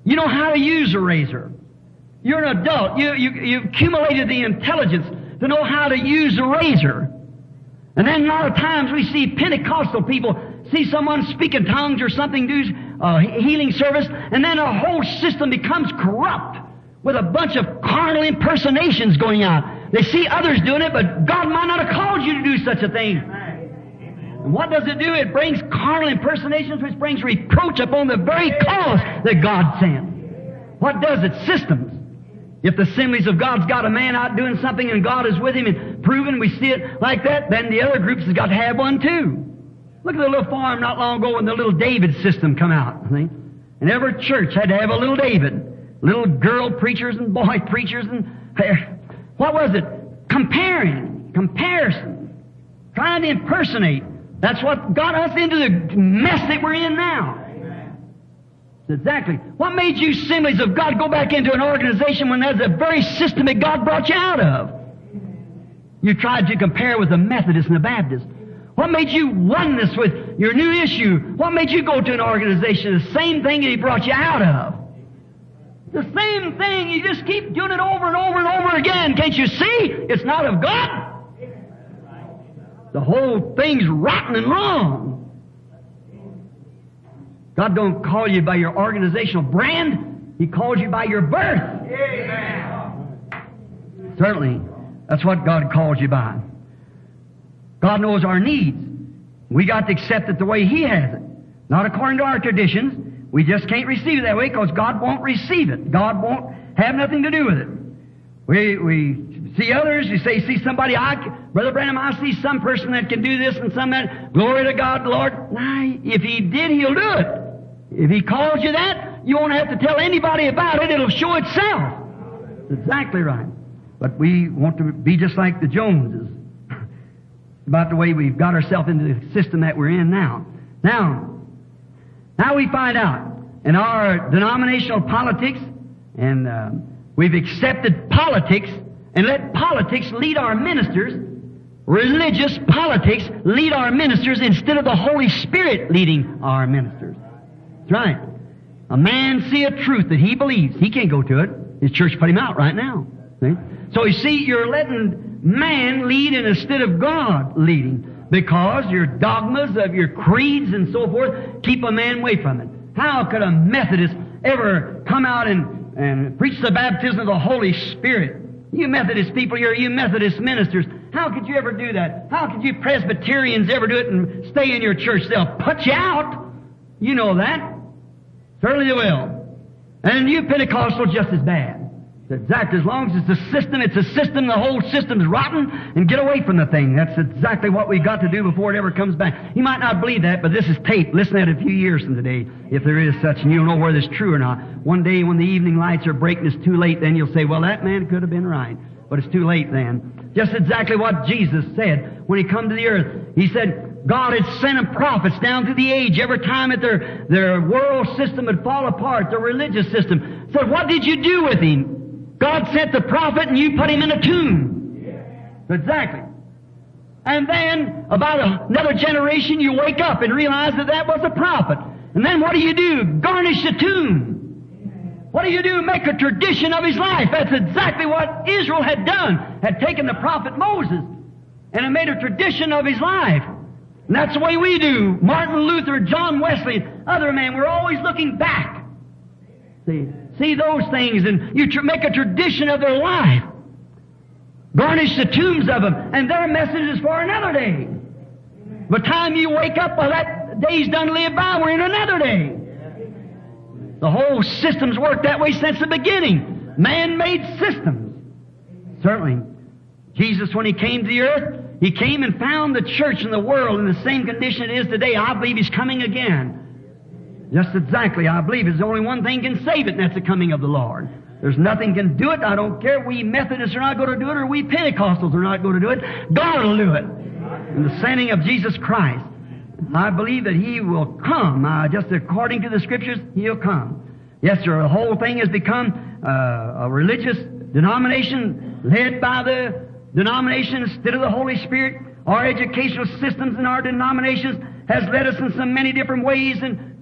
You know how to use a razor. You're an adult. You accumulated the intelligence to know how to use a razor. And then a lot of times we see Pentecostal people see someone speak in tongues or something, do a healing service, and then a whole system becomes corrupt with a bunch of carnal impersonations going on. They see others doing it, but God might not have called you to do such a thing. And what does it do? It brings carnal impersonations, which brings reproach upon the very cause that God sent. What does it? Systems. If the Assemblies of God's got a man out doing something and God is with him and proving we see it like that, then the other groups has got to have one too. Look at the little farm not long ago when the little David system come out. See? And every church had to have a little David. Little girl preachers and boy preachers and... What was it? Comparison. Trying to impersonate. That's what got us into the mess that we're in now. Exactly. What made you Assemblies of God go back into an organization when that's the very system that God brought you out of? You tried to compare with the Methodists and the Baptists. What made you oneness with your new issue? What made you go to an organization? The same thing that He brought you out of. The same thing. You just keep doing it over and over and over again. Can't you see? It's not of God. The whole thing's rotten and wrong. God don't call you by your organizational brand. He calls you by your birth. Amen. Certainly. That's what God calls you by. God knows our needs. We got to accept it the way He has it. Not according to our traditions. We just can't receive it that way because God won't receive it. God won't have nothing to do with it. We see others. You say, see somebody, Brother Branham, I see some person that can do this and some that. Glory to God, Lord. Nah, if He did, He'll do it. If He calls you that, you won't have to tell anybody about it. It'll show itself. That's exactly right. But we want to be just like the Joneses. About the way we've got ourselves into the system that we're in now. Now we find out in our denominational politics, and we've accepted politics and let politics lead our ministers, religious politics lead our ministers instead of the Holy Spirit leading our ministers. That's right. A man see a truth that he believes. He can't go to it. His church put him out right now. See? So you see, you're letting man lead instead of God leading. Because your dogmas of your creeds and so forth keep a man away from it. How could a Methodist ever come out and preach the baptism of the Holy Spirit? You Methodist people, you Methodist ministers, how could you ever do that? How could you Presbyterians ever do it and stay in your church? They'll put you out. You know that. Certainly they will. And you Pentecostals just as bad. Exactly. As long as it's a system, the whole system's rotten, and get away from the thing. That's exactly what we've got to do before it ever comes back. You might not believe that, but this is tape. Listen to it a few years from today, if there is such, and you'll know whether it's true or not. One day when the evening lights are breaking, it's too late, then you'll say, well, that man could have been right. But it's too late then. Just exactly what Jesus said when He come to the earth. He said, God had sent Him prophets down through the age. Every time that their world system would fall apart, their religious system. So what did you do with Him? God sent the prophet and you put him in a tomb. Exactly. And then, about another generation, you wake up and realize that that was a prophet. And then what do? Garnish the tomb. What do? Make a tradition of his life. That's exactly what Israel had done. Had taken the prophet Moses and had made a tradition of his life. And that's the way we do. Martin Luther, John Wesley, other men, we're always looking back. See those things, and you make a tradition of their life. Garnish the tombs of them, and their message is for another day. By the time you wake up, well, that day's done lived by, we're in another day. The whole system's worked that way since the beginning. Man-made systems. Certainly. Jesus, when He came to the earth, He came and found the church and the world in the same condition it is today. I believe He's coming again. Just exactly. I believe there's only one thing can save it, and that's the coming of the Lord. There's nothing can do it. I don't care. We Methodists are not going to do it, or we Pentecostals are not going to do it. God will do it. In the sending of Jesus Christ. I believe that He will come. Just according to the Scriptures, He'll come. Yes, sir. The whole thing has become a religious denomination led by the denomination instead of the Holy Spirit. Our educational systems and our denominations has led us in so many different ways and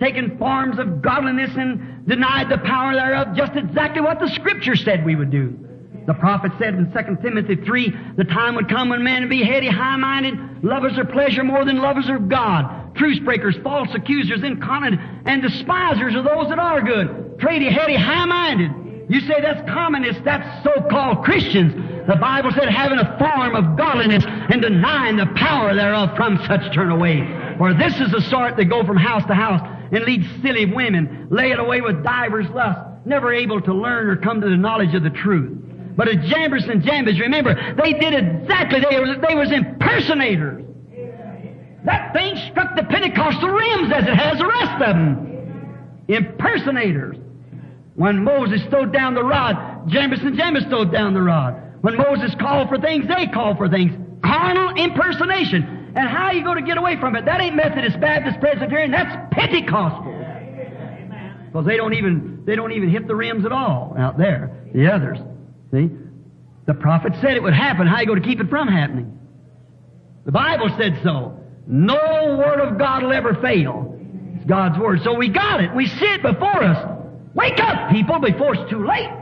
taken forms of godliness and denied the power thereof, just exactly what the Scripture said we would do. The prophet said in 2 Timothy 3, the time would come when men would be heady, high-minded, lovers of pleasure more than lovers of God, truce breakers, false accusers, incontinent, and despisers of those that are good, trady, heady, high-minded. You say that's communists, that's so-called Christians. The Bible said having a form of godliness and denying the power thereof, from such turn away. For this is the sort that go from house to house and lead silly women, lay it away with divers lusts, never able to learn or come to the knowledge of the truth. But at Jambres and Jambres, remember, they did exactly, they was impersonators. That thing struck the Pentecostal rims as it has the rest of them. Impersonators. When Moses stowed down the rod, Jambres and Jambres stowed down the rod. When Moses called for things, they called for things. Carnal impersonation. And how are you going to get away from it? That ain't Methodist, Baptist, Presbyterian, that's Pentecostal. Because they don't even hit the rims at all out there, the others. See? The prophet said it would happen. How are you going to keep it from happening? The Bible said so. No word of God will ever fail. It's God's word. So we got it. We see it before us. Wake up, people, before it's too late.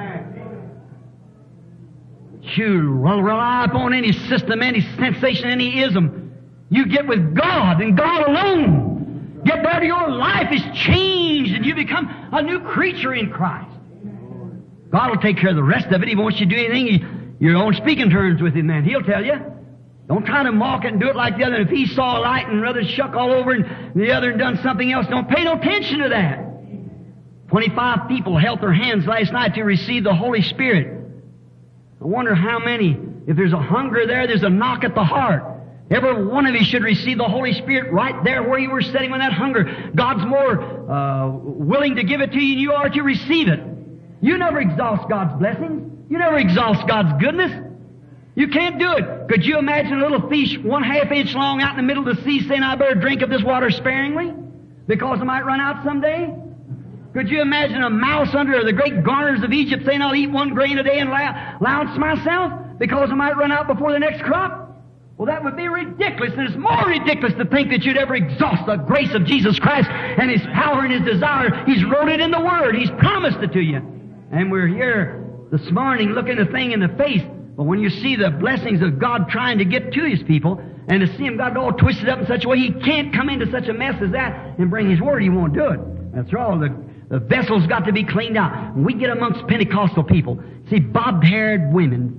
You rely upon any system, any sensation, any ism. You get with God and God alone. Get there, your life is changed and you become a new creature in Christ. God will take care of the rest of it. He wants you to do anything, you're on speaking terms with Him, man. He'll tell you. Don't try to mock it and do it like the other. If he saw a light and rather shuck all over and the other and done something else, don't pay no attention to that. 25 people held their hands last night to receive the Holy Spirit. I wonder how many, if there's a hunger there, there's a knock at the heart. Every one of you should receive the Holy Spirit right there where you were sitting with that hunger. God's more willing to give it to you than you are to receive it. You never exhaust God's blessings. You never exhaust God's goodness. You can't do it. Could you imagine a little fish 1/2 inch long out in the middle of the sea saying, I better drink of this water sparingly because I might run out someday? Could you imagine a mouse under the great garners of Egypt saying, I'll eat 1 grain a day and allowance myself because I might run out before the next crop? Well, that would be ridiculous, and it's more ridiculous to think that you'd ever exhaust the grace of Jesus Christ and His power and His desire. He's wrote it in the Word. He's promised it to you. And we're here this morning looking the thing in the face. But when you see the blessings of God trying to get to His people, and to see Him got it all twisted up in such a way He can't come into such a mess as that and bring His Word, He won't do it. That's all. The vessel's got to be cleaned out. When we get amongst Pentecostal people, see bobbed-haired women.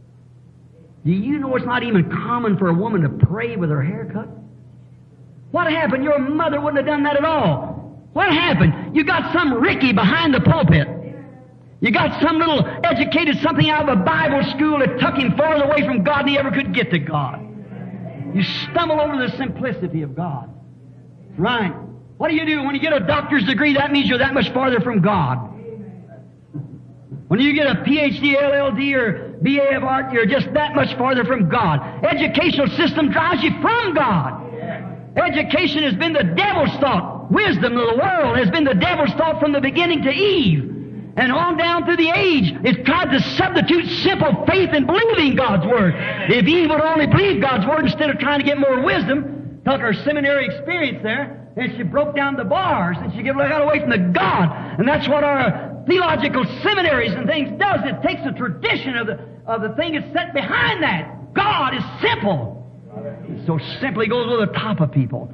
Do you know it's not even common for a woman to pray with her hair cut? What happened? Your mother wouldn't have done that at all. What happened? You got some Ricky behind the pulpit. You got some little educated something out of a Bible school that took him farther away from God than he ever could get to God. You stumble over the simplicity of God. Right. What do you do? When you get a doctor's degree, that means you're that much farther from God. When you get a PhD, LLD, or BA of art, you're just that much farther from God. Educational system drives you from God. Education has been the devil's thought. Wisdom of the world has been the devil's thought from the beginning to Eve. And on down through the age, it's tried to substitute simple faith in believing God's Word. If Eve would only believe God's Word instead of trying to get more wisdom, took her seminary experience there, and she broke down the bars, and she got away from the God. And that's what our theological seminaries and things does. It takes the tradition of the thing that's set behind that. God is simple. It so simply goes over the top of people.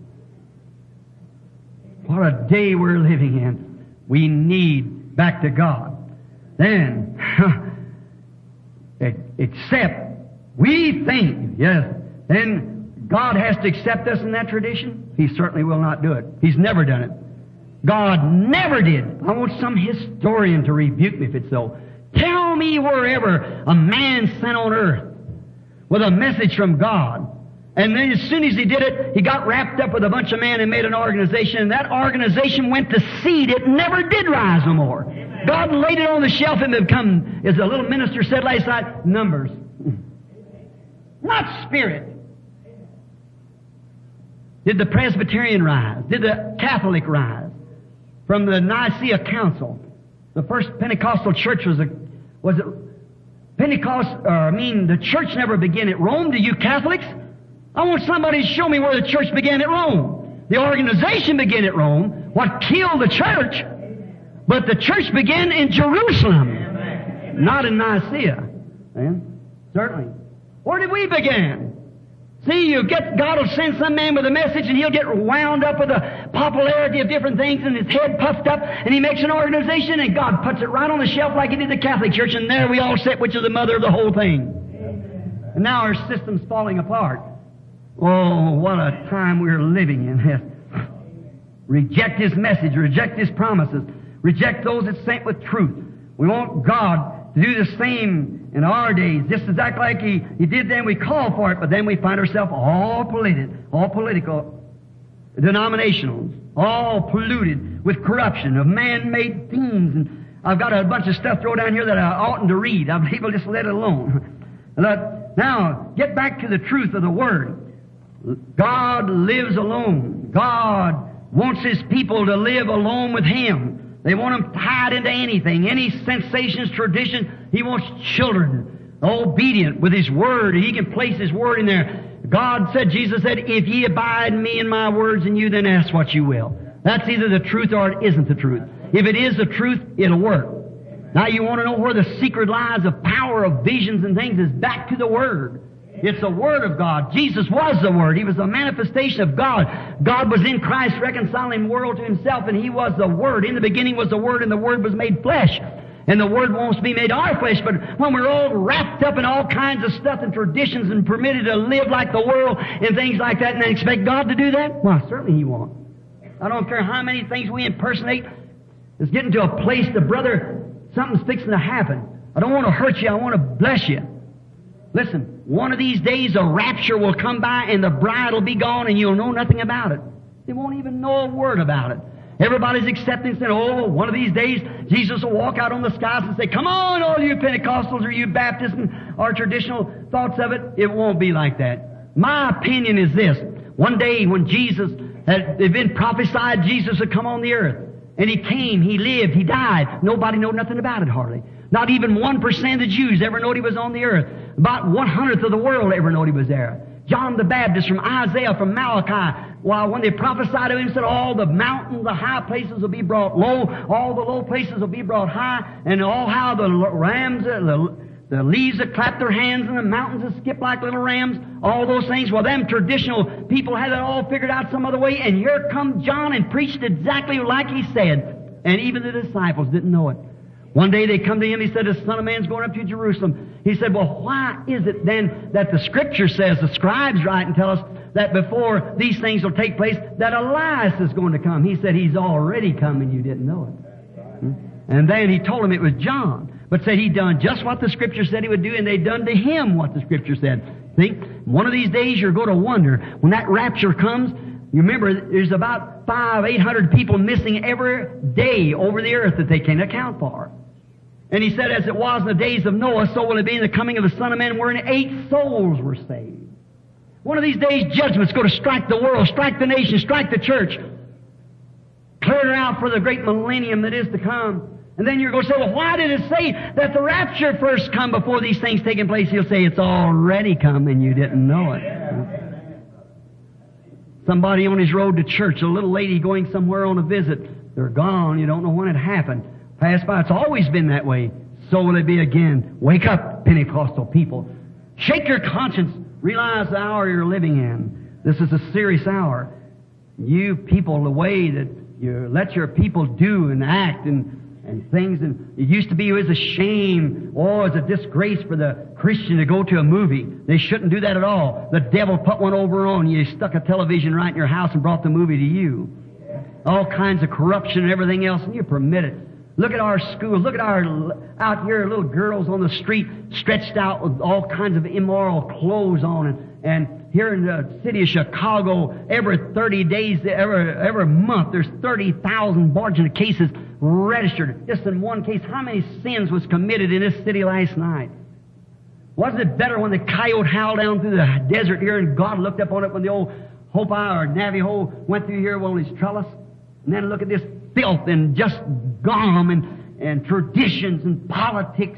What a day we're living in. We need back to God. Then, except we think, yes, then God has to accept us in that tradition? He certainly will not do it. He's never done it. God never did. I want some historian to rebuke me if it's so. Tell me wherever a man sent on earth with a message from God, and then as soon as he did it, he got wrapped up with a bunch of men and made an organization, and that organization went to seed. It never did rise no more. Amen. God laid it on the shelf and become, as a little minister said last night, numbers. Not spirit. Did the Presbyterian rise? Did the Catholic rise? From the Nicaea Council, the first Pentecostal church was it Pentecost? The church never began at Rome. Do you Catholics? I want somebody to show me where the church began at Rome. The organization began at Rome, what killed the church, but the church began in Jerusalem, not in Nicaea. Certainly. Where did we begin? See, God will send some man with a message and he'll get wound up with the popularity of different things and his head puffed up and he makes an organization and God puts it right on the shelf like he did the Catholic Church and there we all sit, which is the mother of the whole thing. And now our system's falling apart. Oh, what a time we're living in. Reject His message, reject His promises, reject those that sent with truth. We want God to do the same in our days, just exactly like He did then. We call for it, but then we find ourselves all political, denominational, all polluted with corruption of man-made things. And I've got a bunch of stuff thrown down here that I oughtn't to read. I believe I'll just let it alone. Now, get back to the truth of the Word. God lives alone. God wants His people to live alone with Him. They want them tied into anything, any sensations, tradition. He wants children obedient with His Word. He can place His Word in there. God said, Jesus said, if ye abide in me and my words in you, then ask what you will. That's either the truth or it isn't the truth. If it is the truth, it'll work. Now you want to know where the secret lies of power of visions and things is back to the Word. It's the Word of God. Jesus was the Word. He was the manifestation of God. God was in Christ reconciling the world to Himself, and He was the Word. In the beginning was the Word, and the Word was made flesh. And the Word wants to be made our flesh, but when we're all wrapped up in all kinds of stuff and traditions and permitted to live like the world and things like that, and then expect God to do that? Well, certainly He won't. I don't care how many things we impersonate. It's getting to a place that, brother, something's fixing to happen. I don't want to hurt you. I want to bless you. Listen, one of these days a rapture will come by and the bride will be gone and you'll know nothing about it. They won't even know a word about it. Everybody's accepting, saying, oh, one of these days Jesus will walk out on the skies and say, come on, all you Pentecostals or you Baptists and our traditional thoughts of it. It won't be like that. My opinion is this. One day when Jesus had been prophesied, Jesus would come on the earth. And He came, He lived, He died. Nobody knew nothing about it hardly. Not even 1% of the Jews ever knowed He was on the earth. About 1/100th of the world ever knowed He was there. John the Baptist, from Isaiah, from Malachi, when they prophesied of Him, said all the mountains, the high places will be brought low, all the low places will be brought high, and all how the rams, the leaves that clap their hands, and the mountains that skip like little rams, all those things. Well, them traditional people had it all figured out some other way, and here come John and preached exactly like he said, and even the disciples didn't know it. One day they come to Him, He said, the Son of Man's going up to Jerusalem. He said, well, why is it then that the Scripture says, the scribes write and tell us that before these things will take place, that Elias is going to come? He said, He's already come and you didn't know it. And then He told him it was John, but said He'd done just what the Scripture said He would do, and they'd done to Him what the Scripture said. See, one of these days you're going to wonder, when that rapture comes, you remember there's about 500-800 people missing every day over the earth that they can't account for. And He said, as it was in the days of Noah, so will it be in the coming of the Son of Man, wherein 8 souls were saved. One of these days, judgment's going to strike the world, strike the nation, strike the church, clear it out for the great millennium that is to come. And then you're going to say, well, why did it say that the rapture first come before these things taking place? He'll say, it's already come and you didn't know it. Somebody on his road to church, a little lady going somewhere on a visit, they're gone, you don't know when it happened. Pass by. It's always been that way. So will it be again. Wake up, Pentecostal people. Shake your conscience. Realize the hour you're living in. This is a serious hour. You people, the way that you let your people do and act and things, and it used to be it was a shame, it's a disgrace for the Christian to go to a movie. They shouldn't do that at all. The devil put one over on you, stuck a television right in your house and brought the movie to you. All kinds of corruption and everything else, and you permit it. Look at our schools. Look at our out here, little girls on the street stretched out with all kinds of immoral clothes on. And here in the city of Chicago, every 30 days, every month, there's 30,000 marginal cases registered. Just in one case, how many sins was committed in this city last night? Wasn't it better when the coyote howled down through the desert here and God looked up on it when the old Hopi or Navajo went through here on his trellis? And then look at this filth and just gum and traditions and politics and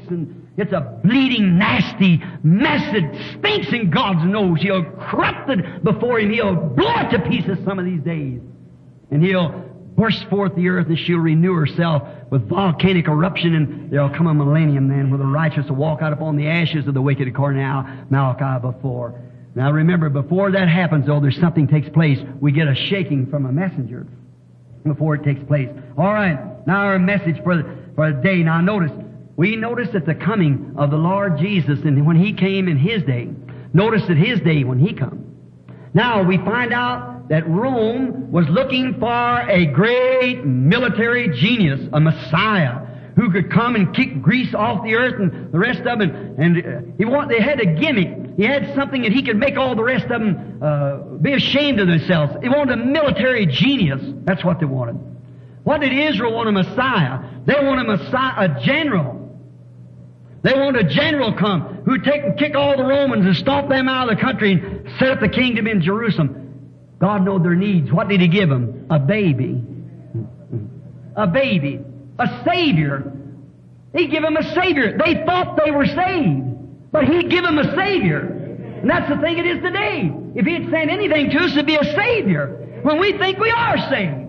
It's a bleeding, nasty mess that stinks in God's nose. He'll corrupt it before Him. He'll blow it to pieces some of these days. And He'll burst forth the earth, and she'll renew herself with volcanic eruption, and there'll come a millennium then where the righteous will walk out upon the ashes of the wicked, according to Malachi before. Now remember, before that happens, though, there's something takes place. We get a shaking from a messenger before it takes place. All right, now our message for the day. Now we notice at the coming of the Lord Jesus, and when He came in His day, notice at His day when He come. Now we find out that Rome was looking for a great military genius, a Messiah, who could come and kick Greece off the earth and the rest of them. And they had a gimmick. He had something that he could make all the rest of them be ashamed of themselves. They wanted a military genius. That's what they wanted. What did Israel want? A Messiah. They want a Messiah, a general. They want a general come who'd take and kick all the Romans and stomp them out of the country and set up the kingdom in Jerusalem. God knowed their needs. What did He give them? A baby. A baby. A Savior. He gave them a Savior. They thought they were saved, but He'd give them a Savior. And that's the thing it is today. If He'd sent anything to us, it'd be a Savior. When we think we are saved.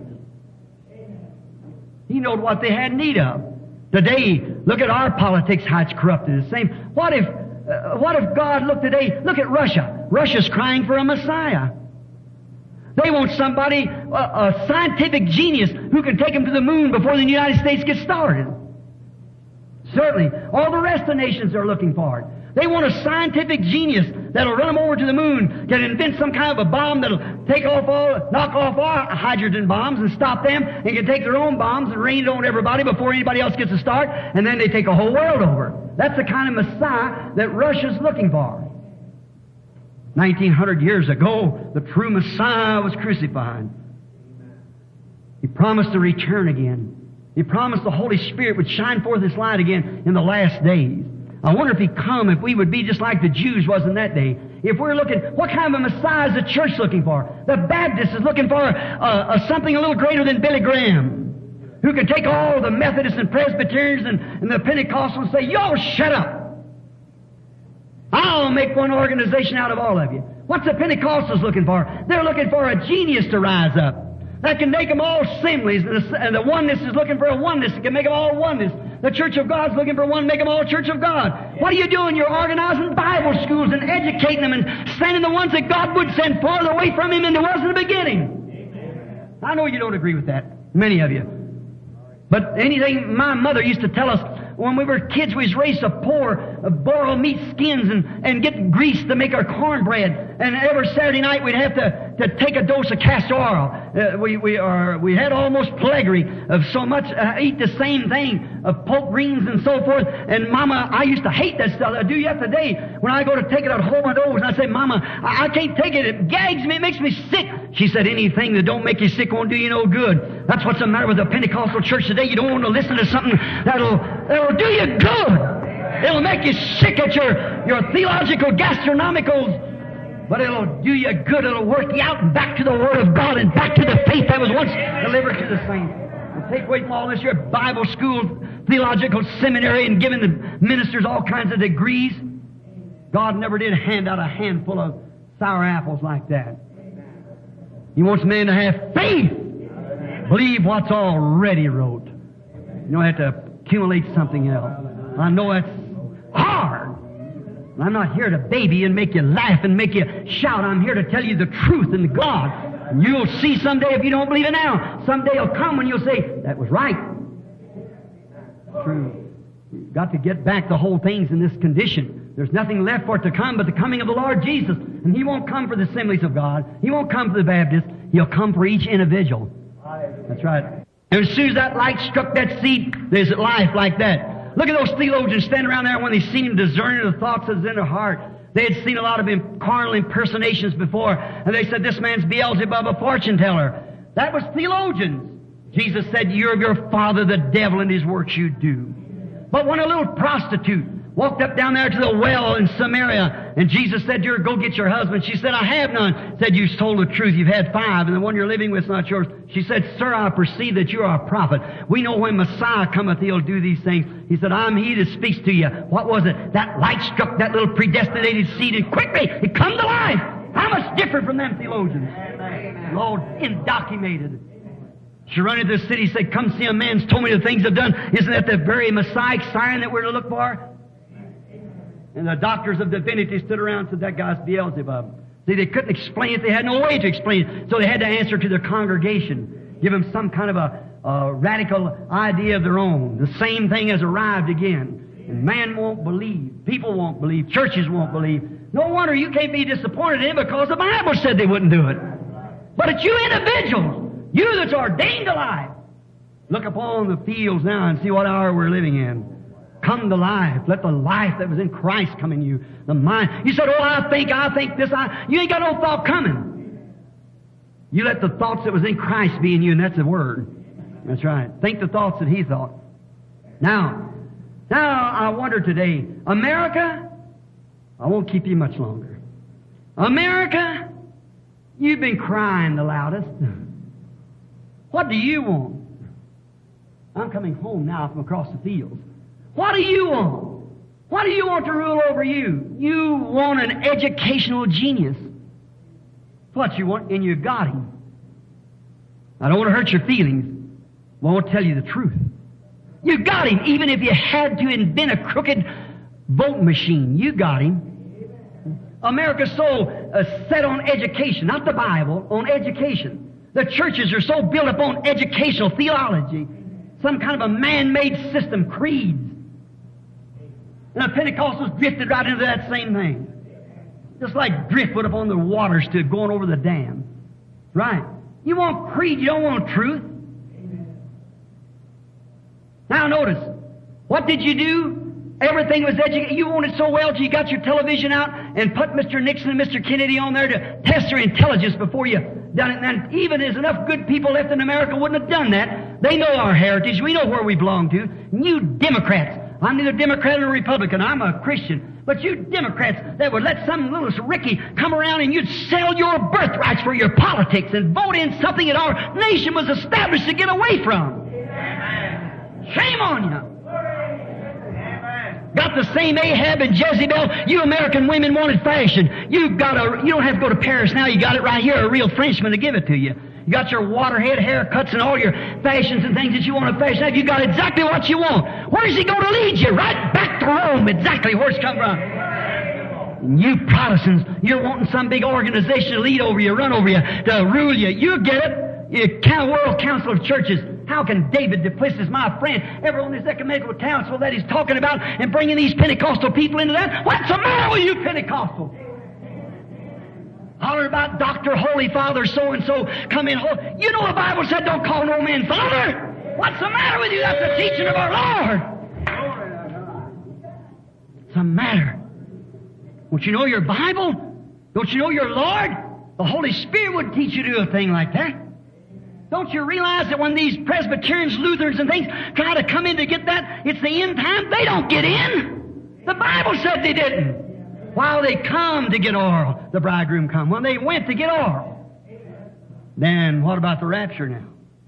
He knowed what they had need of. Today, look at our politics, how it's corrupted. It's the same. What if God looked today? Look at Russia. Russia's crying for a Messiah. They want somebody, a scientific genius, who can take them to the moon before the United States gets started. Certainly. All the rest of the nations are looking for it. They want a scientific genius that'll run them over to the moon, can invent some kind of a bomb that'll knock off our hydrogen bombs and stop them, and can take their own bombs and rain it on everybody before anybody else gets a start, and then they take a whole world over. That's the kind of Messiah that Russia's looking for. 1900 years ago, the true Messiah was crucified. He promised to return again. He promised the Holy Spirit would shine forth His light again in the last days. I wonder if He'd come, if we would be just like the Jews was in that day. If we're looking, what kind of a Messiah is the church looking for? The Baptist is looking for something a little greater than Billy Graham, who can take all the Methodists and Presbyterians and the Pentecostals and say, y'all shut up. I'll make one organization out of all of you. What's the Pentecostals looking for? They're looking for a genius to rise up that can make them all assemblies, and the oneness is looking for a oneness that can make them all oneness. The Church of God's looking for one, make them all Church of God. What are you doing? You're organizing Bible schools and educating them and sending the ones that God would send farther away from Him than there was in the beginning. Amen. I know you don't agree with that, many of you. But anything my mother used to tell us, when we were kids, we was raised to boil meat skins and get grease to make our cornbread. And every Saturday night we'd have to take a dose of castor oil. We had almost plaguery of so much, eat the same thing, of pork greens and so forth. And Mama, I used to hate that stuff. I do yet today. When I go to take it, I'd hold my nose and I say, Mama, I can't take it. It gags me. It makes me sick. She said, anything that don't make you sick won't do you no good. That's what's the matter with the Pentecostal church today. You don't want to listen to something that'll do you good. It'll make you sick at your theological gastronomicals, but it'll do you good. It'll work you out and back to the Word of God and back to the faith that was once delivered to the saints. And take away from all this your Bible school, theological seminary, and giving the ministers all kinds of degrees. God never did hand out a handful of sour apples like that. He wants men to have faith. Believe what's already wrote. You don't have to accumulate something else. I know that's hard. I'm not here to baby you and make you laugh and make you shout. I'm here to tell you the truth in God. And you'll see someday, if you don't believe it now, someday will come when you'll say, that was right. True. You've got to get back the whole thing's in this condition. There's nothing left for it to come but the coming of the Lord Jesus. And He won't come for the Assemblies of God. He won't come for the Baptists. He'll come for each individual. That's right. And as soon as that light struck that seed, there's life like that. Look at those theologians standing around there when they seen Him discerning the thoughts that's in their heart. They had seen a lot of carnal impersonations before, and they said, this man's Beelzebub, a fortune teller. That was theologians. Jesus said, you're of your father the devil, and his works you do. But when a little prostitute walked up down there to the well in Samaria, and Jesus said to her, go get your husband. She said, I have none. Said, you told the truth. You've had 5, and the one you're living with is not yours. She said, sir, I perceive that you are a prophet. We know when Messiah cometh, he'll do these things. He said, I'm he that speaks to you. What was it? That light struck that little predestinated seed, and quickly it come to life. How much different from them theologians? Amen. Lord, indoctrinated. She run into the city, said, come see a man's told me the things I've done. Isn't that the very Messiah sign that we're to look for? And the doctors of divinity stood around and said, that guy's Beelzebub. See, they couldn't explain it. They had no way to explain it. So they had to answer to their congregation. Give them some kind of a radical idea of their own. The same thing has arrived again. And man won't believe. People won't believe. Churches won't believe. No wonder you can't be disappointed in it, because the Bible said they wouldn't do it. But it's you individuals, you that's ordained to life. Look upon the fields now and see what hour we're living in. Come to life. Let the life that was in Christ come in you. The mind. You said, oh, I think this. You ain't got no thought coming. You let the thoughts that was in Christ be in you, and that's the Word. That's right. Think the thoughts that He thought. Now I wonder today, America, I won't keep you much longer. America, you've been crying the loudest. What do you want? I'm coming home now from across the fields. What do you want? What do you want to rule over you? You want an educational genius. What you want, and you got him. I don't want to hurt your feelings, but I want to tell you the truth. You got him, even if you had to invent a crooked vote machine. You got him. America's so set on education, not the Bible, on education. The churches are so built upon educational theology, some kind of a man-made system, creeds. And the Pentecostals drifted right into that same thing. Just like driftwood upon the waters to going over the dam. Right. You want creed, you don't want truth. Now notice, what did you do? Everything was educated. You wanted so well till you got your television out and put Mr. Nixon and Mr. Kennedy on there to test their intelligence before you done it. And even there's enough good people left in America wouldn't have done that. They know our heritage. We know where we belong to. And you Democrats, I'm neither Democrat nor Republican. I'm a Christian. But you Democrats that would let some little Ricky come around and you'd sell your birthrights for your politics and vote in something that our nation was established to get away from. Amen. Shame on you. Got the same Ahab and Jezebel. You American women wanted fashion. You don't have to go to Paris now. You got it right here, a real Frenchman to give it to you. You got your waterhead haircuts and all your fashions and things that you want to fashion up. You got exactly what you want. Where's he going to lead you? Right back to Rome. Exactly where it's come from. And you Protestants, you're wanting some big organization to lead over you, run over you, to rule you. You get it. World Council of Churches. How can David Duplessis, my friend, ever on this ecumenical council that he's talking about and bringing these Pentecostal people into that? What's the matter with you Pentecostals? Holler about Dr. Holy Father so-and-so come in. You know the Bible said don't call no man Father. What's the matter with you? That's the teaching of our Lord. What's the matter? Don't you know your Bible? Don't you know your Lord? The Holy Spirit would teach you to do a thing like that. Don't you realize that when these Presbyterians, Lutherans, and things try to come in to get that, it's the end time? They don't get in. The Bible said they didn't. While they come to get oil, the bridegroom come. When they went to get oil, then what about the rapture now?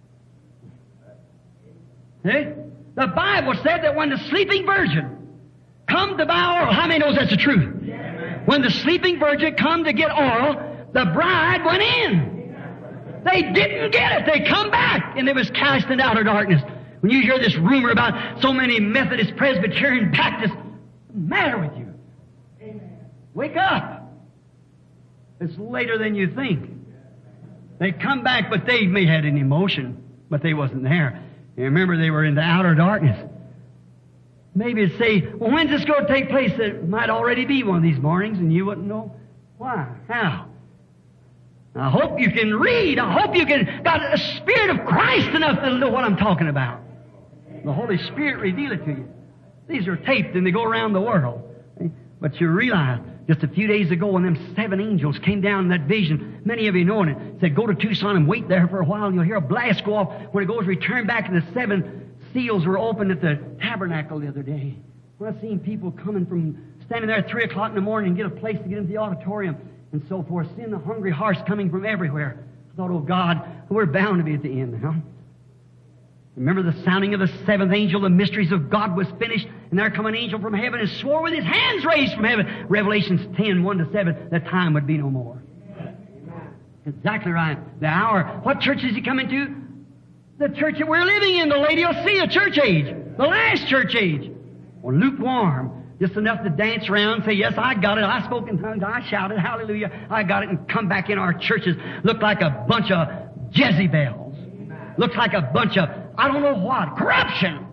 See? The Bible said that when the sleeping virgin come to buy oil, how many knows that's the truth? When the sleeping virgin come to get oil, the bride went in. They didn't get it. They come back, and they was cast into outer darkness. When you hear this rumor about so many Methodist, Presbyterian, Baptists, what's the matter with you? Wake up. It's later than you think. They come back, but they may have had an emotion, but they wasn't there. You remember, they were in the outer darkness. Maybe it'd say, well, when's this going to take place? It might already be one of these mornings, and you wouldn't know. Why? How? I hope you can read. I hope you can got a Spirit of Christ enough to know what I'm talking about. The Holy Spirit reveal it to you. These are taped and they go around the world. But you realize, just a few days ago when them 7 angels came down in that vision, many of you know it, said go to Tucson and wait there for a while and you'll hear a blast go off. When it goes, return back and the 7 seals were opened at the tabernacle the other day. When I've seen people coming from standing there at 3 o'clock in the morning and get a place to get into the auditorium and so forth, seeing the hungry hearts coming from everywhere, I thought, oh God, we're bound to be at the end now. Remember the sounding of the seventh angel, the mysteries of God was finished, and there come an angel from heaven and swore with his hands raised from heaven. Revelations 10, 1-7, that time would be no more. Exactly right. The hour. What church is he coming to? The church that we're living in, the Laodicea church age, the last church age. Or lukewarm. Just enough to dance around and say, yes, I got it. I spoke in tongues. I shouted, hallelujah. I got it. And come back in our churches. Look like a bunch of Jezebels. Looks like a bunch of, I don't know what, corruption.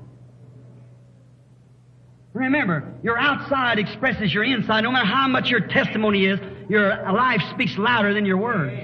Remember, your outside expresses your inside. No matter how much your testimony is, your life speaks louder than your words.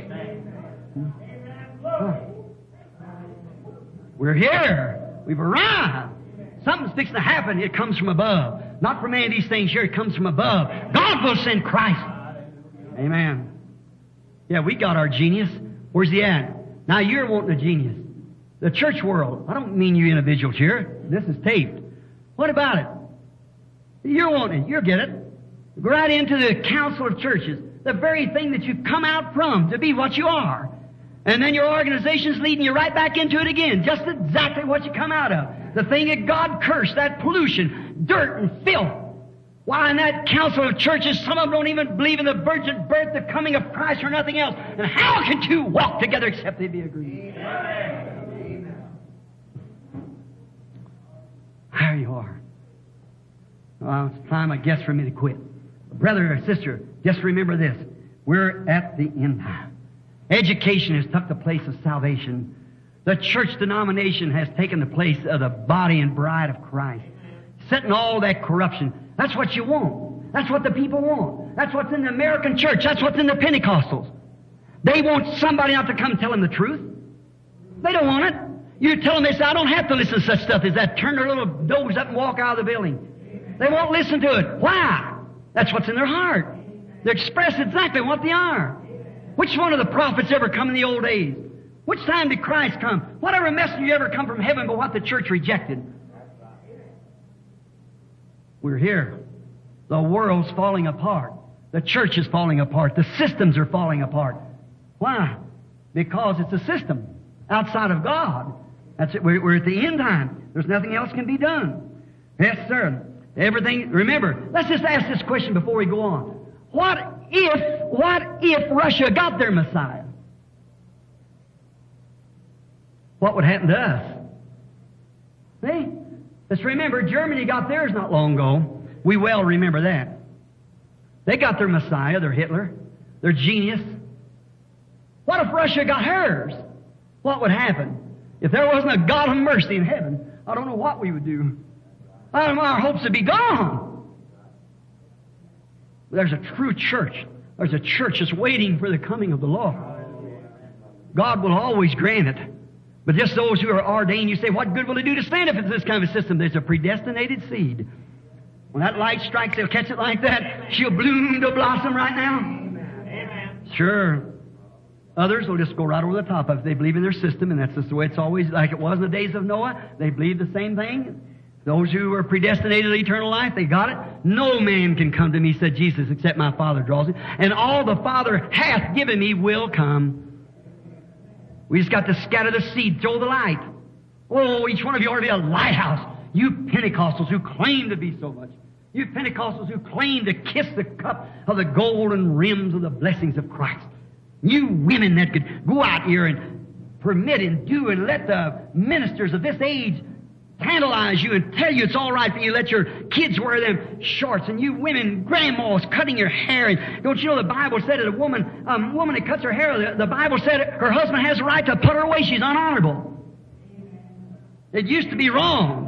We're here. We've arrived. Something's fixing to happen. It comes from above. Not from any of these things here. It comes from above. God will send Christ. Amen. Yeah, we got our genius. Where's he at? Now you're wanting a genius. The church world. I don't mean you individuals here. This is taped. What about it? You're wanting it. You'll get it. Go right into the council of churches. The very thing that you've come out from to be what you are. And then your organization's leading you right back into it again. Just exactly what you come out of. The thing that God cursed, that pollution, dirt and filth. Why, in that council of churches, some of them don't even believe in the virgin birth, the coming of Christ, or nothing else. And how can two walk together except they be agreed? There you are. Well, it's time, I guess, for me to quit. Brother or sister, just remember this. We're at the end time. Education has took the place of salvation. The church denomination has taken the place of the body and bride of Christ. Setting all that corruption. That's what you want. That's what the people want. That's what's in the American church. That's what's in the Pentecostals. They want somebody out to come tell them the truth. They don't want it. You tell them, they say, I don't have to listen to such stuff as that. Turn their little nose up and walk out of the building. They won't listen to it. Why? That's what's in their heart. They express exactly what they are. Which one of the prophets ever come in the old days? Which time did Christ come? Whatever messenger ever come from heaven but what the church rejected? We're here. The world's falling apart. The church is falling apart. The systems are falling apart. Why? Because it's a system outside of God. That's it. We're at the end time. There's nothing else can be done. Yes, sir. Everything. Remember, let's just ask this question before we go on. What if Russia got their Messiah? What would happen to us? See? Let's remember, Germany got theirs not long ago. We well remember that. They got their Messiah, their Hitler, their genius. What if Russia got hers? What would happen? If there wasn't a God of mercy in heaven, I don't know what we would do. Our hopes would be gone. There's a true church. There's a church that's waiting for the coming of the Lord. God will always grant it. But just those who are ordained, you say, what good will it do to stand if it's this kind of a system? There's a predestinated seed. When that light strikes, they'll catch it like that. She'll bloom to blossom right now. Amen. Sure. Others will just go right over the top of it. They believe in their system, and that's just the way it's always, like it was in the days of Noah. They believe the same thing. Those who are predestinated to eternal life, they got it. No man can come to me, said Jesus, except my Father draws him. And all the Father hath given me will come. We just got to scatter the seed, throw the light. Oh, each one of you ought to be a lighthouse. You Pentecostals who claim to be so much. You Pentecostals who claim to kiss the cup of the golden rims of the blessings of Christ. You women that could go out here and permit and do and let the ministers of this age tantalize you and tell you it's all right for you to let your kids wear them shorts, and you women, grandmas, cutting your hair. And don't you know the Bible said that a woman that cuts her hair, the Bible said her husband has a right to put her away. She's unhonorable. It used to be wrong.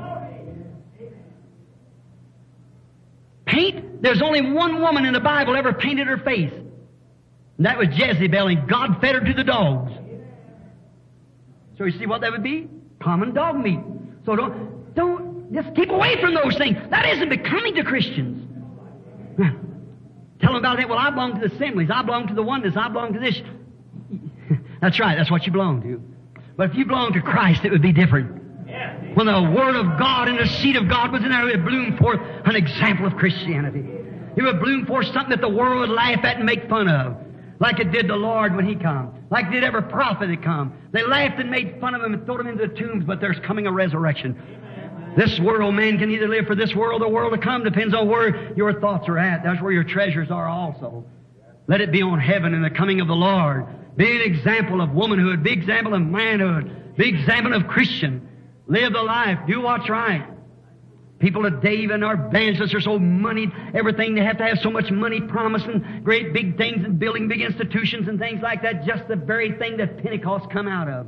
Paint, there's only one woman in the Bible ever painted her face. And that was Jezebel, and God fed her to the dogs. So you see what that would be? Common dog meat. So don't just keep away from those things. That isn't becoming to Christians. Tell them about that. Well, I belong to the Assemblies. I belong to the Oneness. I belong to this. That's right. That's what you belong to. But if you belong to Christ, it would be different. When the Word of God and the seed of God was in there, it would bloom forth an example of Christianity. It would bloom forth something that the world would laugh at and make fun of, like it did the Lord when He come, like it did every prophet that come. They laughed and made fun of Him and threw Him into the tombs, but there's coming a resurrection. This world, man can either live for this world or the world to come. Depends on where your thoughts are at. That's where your treasures are also. Let it be on heaven and the coming of the Lord. Be an example of womanhood. Be an example of manhood. Be an example of Christian. Live the life. Do what's right. People today, even our evangelists, are so moneyed. Everything, they have to have so much money, promising great big things and building big institutions and things like that. Just the very thing that Pentecost come out of.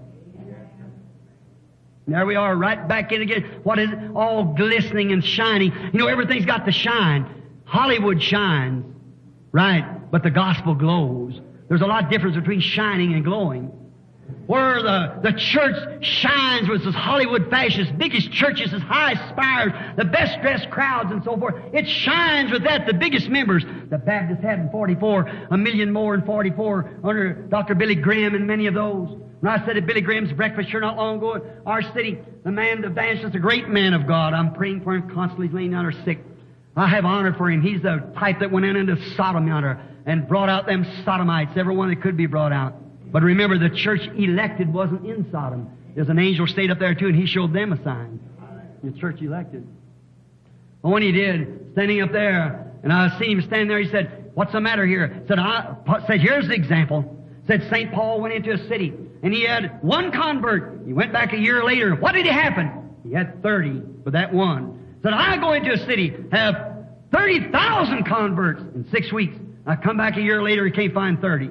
And there we are, right back in again. What is it? All glistening and shining. You know, everything's got to shine. Hollywood shines, right? But the gospel glows. There's a lot of difference between shining and glowing. Where the church shines with this Hollywood fashion, biggest churches, as high spires, the best dressed crowds and so forth. It shines with that, the biggest members. The Baptists had in 44, 1 million more in 44 under Dr. Billy Graham and many of those. When I said at Billy Graham's breakfast here not long ago in our city, the man, the evangelist, a great man of God. I'm praying for him constantly. He's laying down or sick. I have honor for him. He's the type that went into Sodom yonder and brought out them Sodomites, every one that could be brought out. But remember, the church elected wasn't in Sodom. There's an angel stayed up there too, and he showed them a sign. The church elected. Well, when he did, standing up there, and I seen him standing there, he said, "What's the matter here?" Said, "Here's the example." Said St. Paul went into a city, and he had one convert. He went back a year later. What did happen? He had 30 for that one. Said, "I go into a city, have 30,000 converts in 6 weeks. I come back a year later, he can't find 30.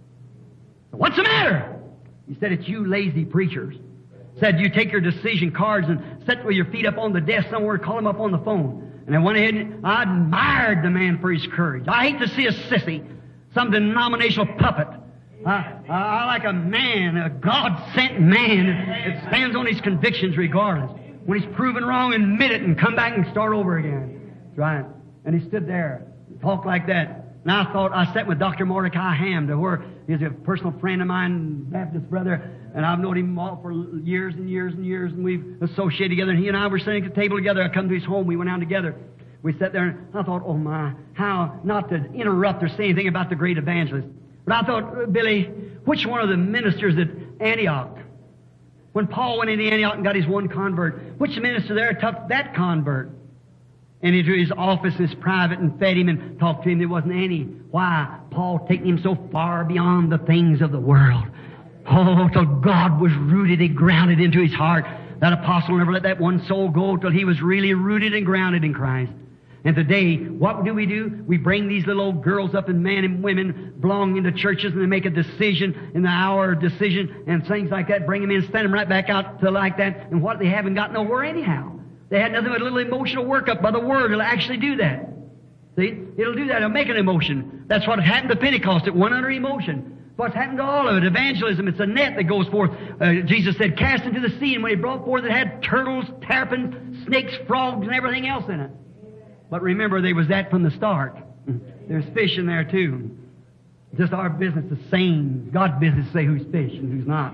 What's the matter?" He said, "It's you lazy preachers." Said, "You take your decision cards and sit with your feet up on the desk somewhere, call them up on the phone." And I went ahead and I admired the man for his courage. I hate to see a sissy, some denominational puppet. I like a man, a God-sent man that stands on his convictions regardless. When he's proven wrong, admit it and come back and start over again. That's right. And he stood there, talked like that. And I thought, I sat with Dr. Mordecai Ham, where he's a personal friend of mine, Baptist brother, and I've known him all for years and years and years, and we've associated together. And he and I were sitting at the table together. I come to his home. We went out together. We sat there, and I thought, oh my, how not to interrupt or say anything about the great evangelist. But I thought, Billy, which one of the ministers at Antioch, when Paul went into Antioch and got his one convert, which minister there took that convert? And into his office, his private, and fed him and talked to him. There wasn't any. Why? Paul taking him so far beyond the things of the world. Oh, till God was rooted and grounded into his heart. That apostle never let that one soul go till he was really rooted and grounded in Christ. And today, what do? We bring these little old girls up and men and women belonging to churches, and they make a decision in the hour of decision and things like that. Bring them in, send them right back out to like that. And what? They haven't got nowhere anyhow. They had nothing but a little emotional workup by the Word. It'll actually do that. See? It'll do that. It'll make an emotion. That's what happened to Pentecost. It went under emotion. What's happened to all of it? Evangelism, it's a net that goes forth. Jesus said, cast into the sea. And when he brought forth, it had turtles, terrapins, snakes, frogs, and everything else in it. But remember, there was that from the start. There's fish in there, too. Just our business is same. God's business to say who's fish and who's not.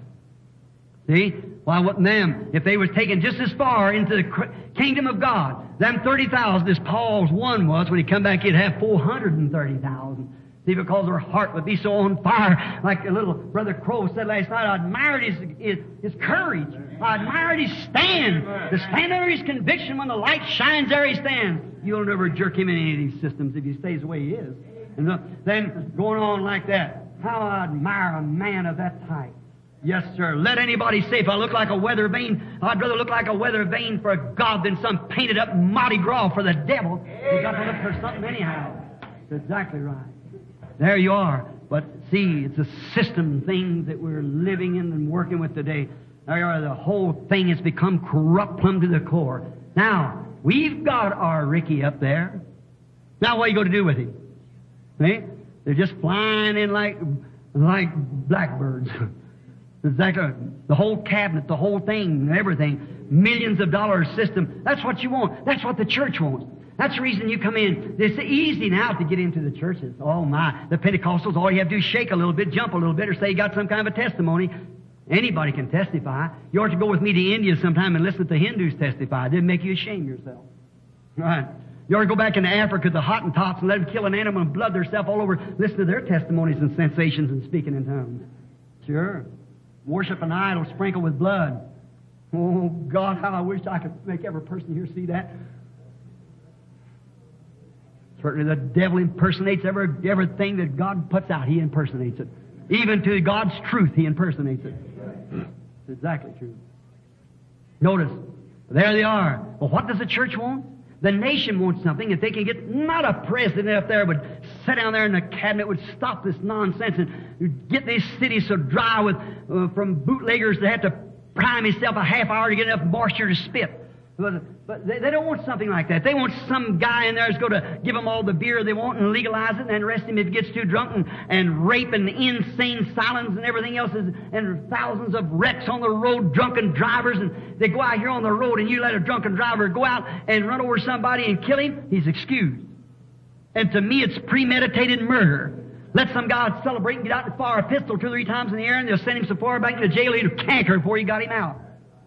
See? Why wouldn't them, if they was taken just as far into the kingdom of God, them 30,000 as Paul's one was, when he come back, he'd have 430,000. See, because their heart would be so on fire, like a little Brother Crow said last night, I admired his courage. I admired his stand. To stand under his conviction when the light shines, there he stands. You'll never jerk him in any of these systems if he stays the way he is. And then going on like that, how I admire a man of that type. Yes, sir. Let anybody say, if I look like a weather vane, I'd rather look like a weather vane for God than some painted up Mardi Gras for the devil. You've got to look for something anyhow. That's exactly right. There you are. But see, it's a system thing that we're living in and working with today. There you are. The whole thing has become corrupt plumb to the core. Now, we've got our Ricky up there. Now, what are you going to do with him? See? They're just flying in like blackbirds. Exactly. The whole cabinet, the whole thing, everything. Millions of dollars system. That's what you want. That's what the church wants. That's the reason you come in. It's easy now to get into the churches. Oh my. The Pentecostals, all you have to do is shake a little bit, jump a little bit, or say you got some kind of a testimony. Anybody can testify. You ought to go with me to India sometime and listen to the Hindus testify. It didn't make you ashamed yourself. Right. You ought to go back into Africa, the Hottentots, and let them kill an animal and blood themselves all over. Listen to their testimonies and sensations and speaking in tongues. Sure. Worship an idol sprinkled with blood. Oh, God, how I wish I could make every person here see that. Certainly the devil impersonates everything that God puts out. He impersonates it. Even to God's truth, he impersonates it. It's exactly true. Notice, there they are. Well, what does the church want? The nation wants something. If they can get not a president up there would sit down there in the cabinet would stop this nonsense and get these cities so dry with from bootleggers that have to prime himself a half hour to get enough moisture to spit. But they don't want something like that. They want some guy in there who's going to give them all the beer they want and legalize it and then arrest him if he gets too drunk and rape and insane asylums and everything else and thousands of wrecks on the road, drunken drivers, and they go out here on the road and you let a drunken driver go out and run over somebody and kill him, he's excused. And to me it's premeditated murder. Let some guy celebrate and get out and fire a pistol 2 or 3 times in the air and they'll send him so far back into jail he'd canker before you got him out.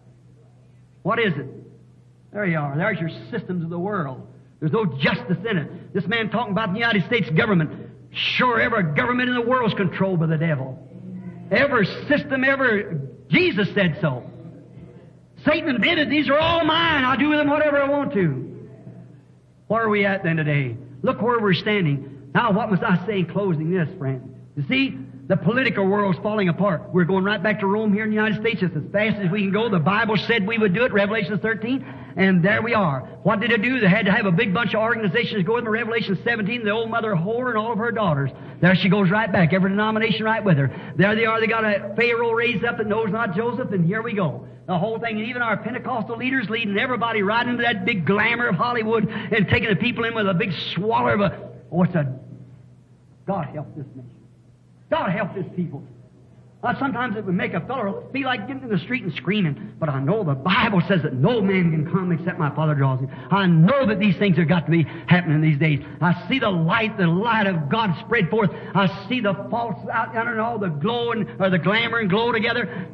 What is it? There you are. There's your systems of the world. There's no justice in it. This man talking about the United States government. Sure, every government in the world is controlled by the devil. Every system, Jesus said so. Satan invented, these are all mine. I'll do with them whatever I want to. Where are we at then today? Look where we're standing. Now, what must I say in closing this, friend? You see, the political world's falling apart. We're going right back to Rome here in the United States just as fast as we can go. The Bible said we would do it, Revelation 13, and there we are. What did it do? They had to have a big bunch of organizations go with them. Revelation 17, the old mother whore and all of her daughters. There she goes right back, every denomination right with her. There they are. They got a Pharaoh raised up that knows not Joseph, and here we go. The whole thing, and even our Pentecostal leaders leading everybody right into that big glamour of Hollywood and taking the people in with a big swaller of a... Oh, it's a... God help this nation. God help this people. Sometimes it would make a fellow feel like getting in the street and screaming. But I know the Bible says that no man can come except my Father draws him. I know that these things have got to be happening these days. I see the light of God spread forth. I see the false out yonder and all the glow or the glamour and glow together.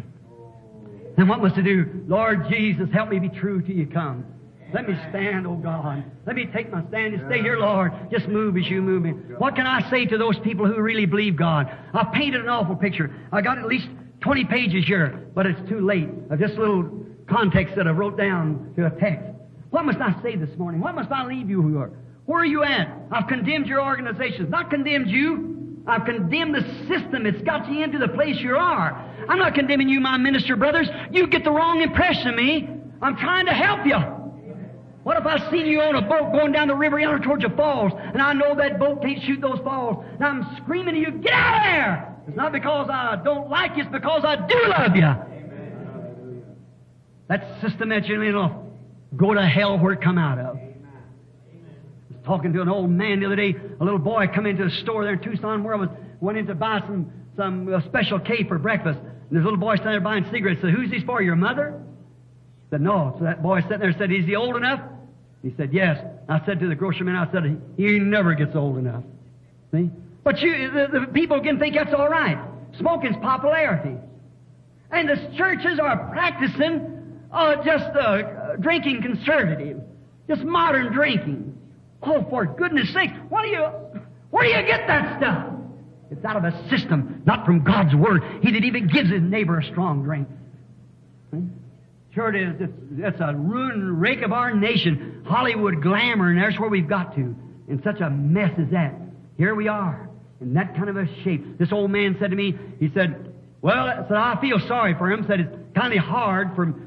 And what must I do? Lord Jesus, help me be true till you come. Let me stand, oh God. Let me take my stand and stay here, Lord. Just move as you move me. What can I say to those people who really believe God? I've painted an awful picture. I got at least 20 pages here, but it's too late. Of just a little context that I wrote down to a text. What must I say this morning? What must I leave you here? Where are you at? I've condemned your organizations. Not condemned you. I've condemned the system that's got you into the place you are. I'm not condemning you, my minister brothers. You get the wrong impression of me. I'm trying to help you. What if I seen you on a boat going down the river yonder towards the falls, and I know that boat can't shoot those falls, and I'm screaming to you, get out of there! It's not because I don't like you, it's because I do love you. Amen. That system that you're in will go to hell where it come out of. Amen. I was talking to an old man the other day. A little boy come into a store there in Tucson where I went in to buy some special cake for breakfast. And this little boy standing there buying cigarettes. Said, who's these for, your mother? I said, no. So that boy sitting there said, is he old enough? He said, yes. I said to the grocerman, I said, he never gets old enough. See? But the people can think that's all right. Smoking's popularity. And the churches are practicing drinking conservative. Just modern drinking. Oh, for goodness sake, where do you get that stuff? It's out of a system, not from God's Word. He that even gives his neighbor a strong drink. See? Sure it is. It's a ruin rake of our nation. Hollywood glamour, and there's where we've got to. In such a mess as that. Here we are, in that kind of a shape. This old man said to me, he said, well, I feel sorry for him. Said, it's kind of hard for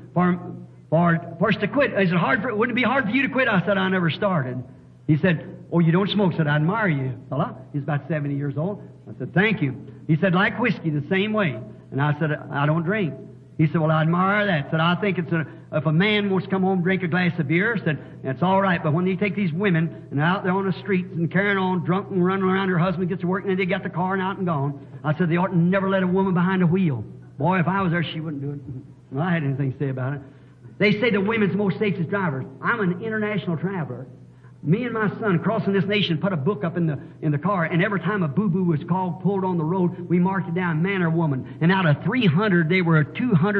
us to quit. Is it hard wouldn't it be hard for you to quit? I said, I never started. He said, oh, you don't smoke? I said, I admire you, fella. He's about 70 years old. I said, thank you. He said, like whiskey, the same way. And I said, I don't drink. He said, well, I admire that. Said, I think if a man wants to come home and drink a glass of beer, said, it's all right. But when you take these women and they're out there on the streets and carrying on drunk and running around, her husband gets to work and then they got the car and out and gone. I said, they ought to never let a woman behind a wheel. Boy, if I was there, she wouldn't do it. Well, I had anything to say about it. They say the women's most safest drivers. I'm an international traveler. Me and my son crossing this nation put a book up in the car, and every time a boo-boo was called, pulled on the road, we marked it down, man or woman. And out of 300, there were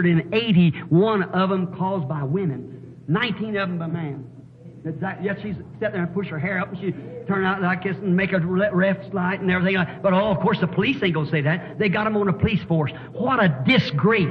281 of them caused by women. 19 of them by man. Yet she's sitting there and push her hair up, and she turn out like this and make a ref's light and everything. But of course, the police ain't gonna say that. They got them on a police force. What a disgrace!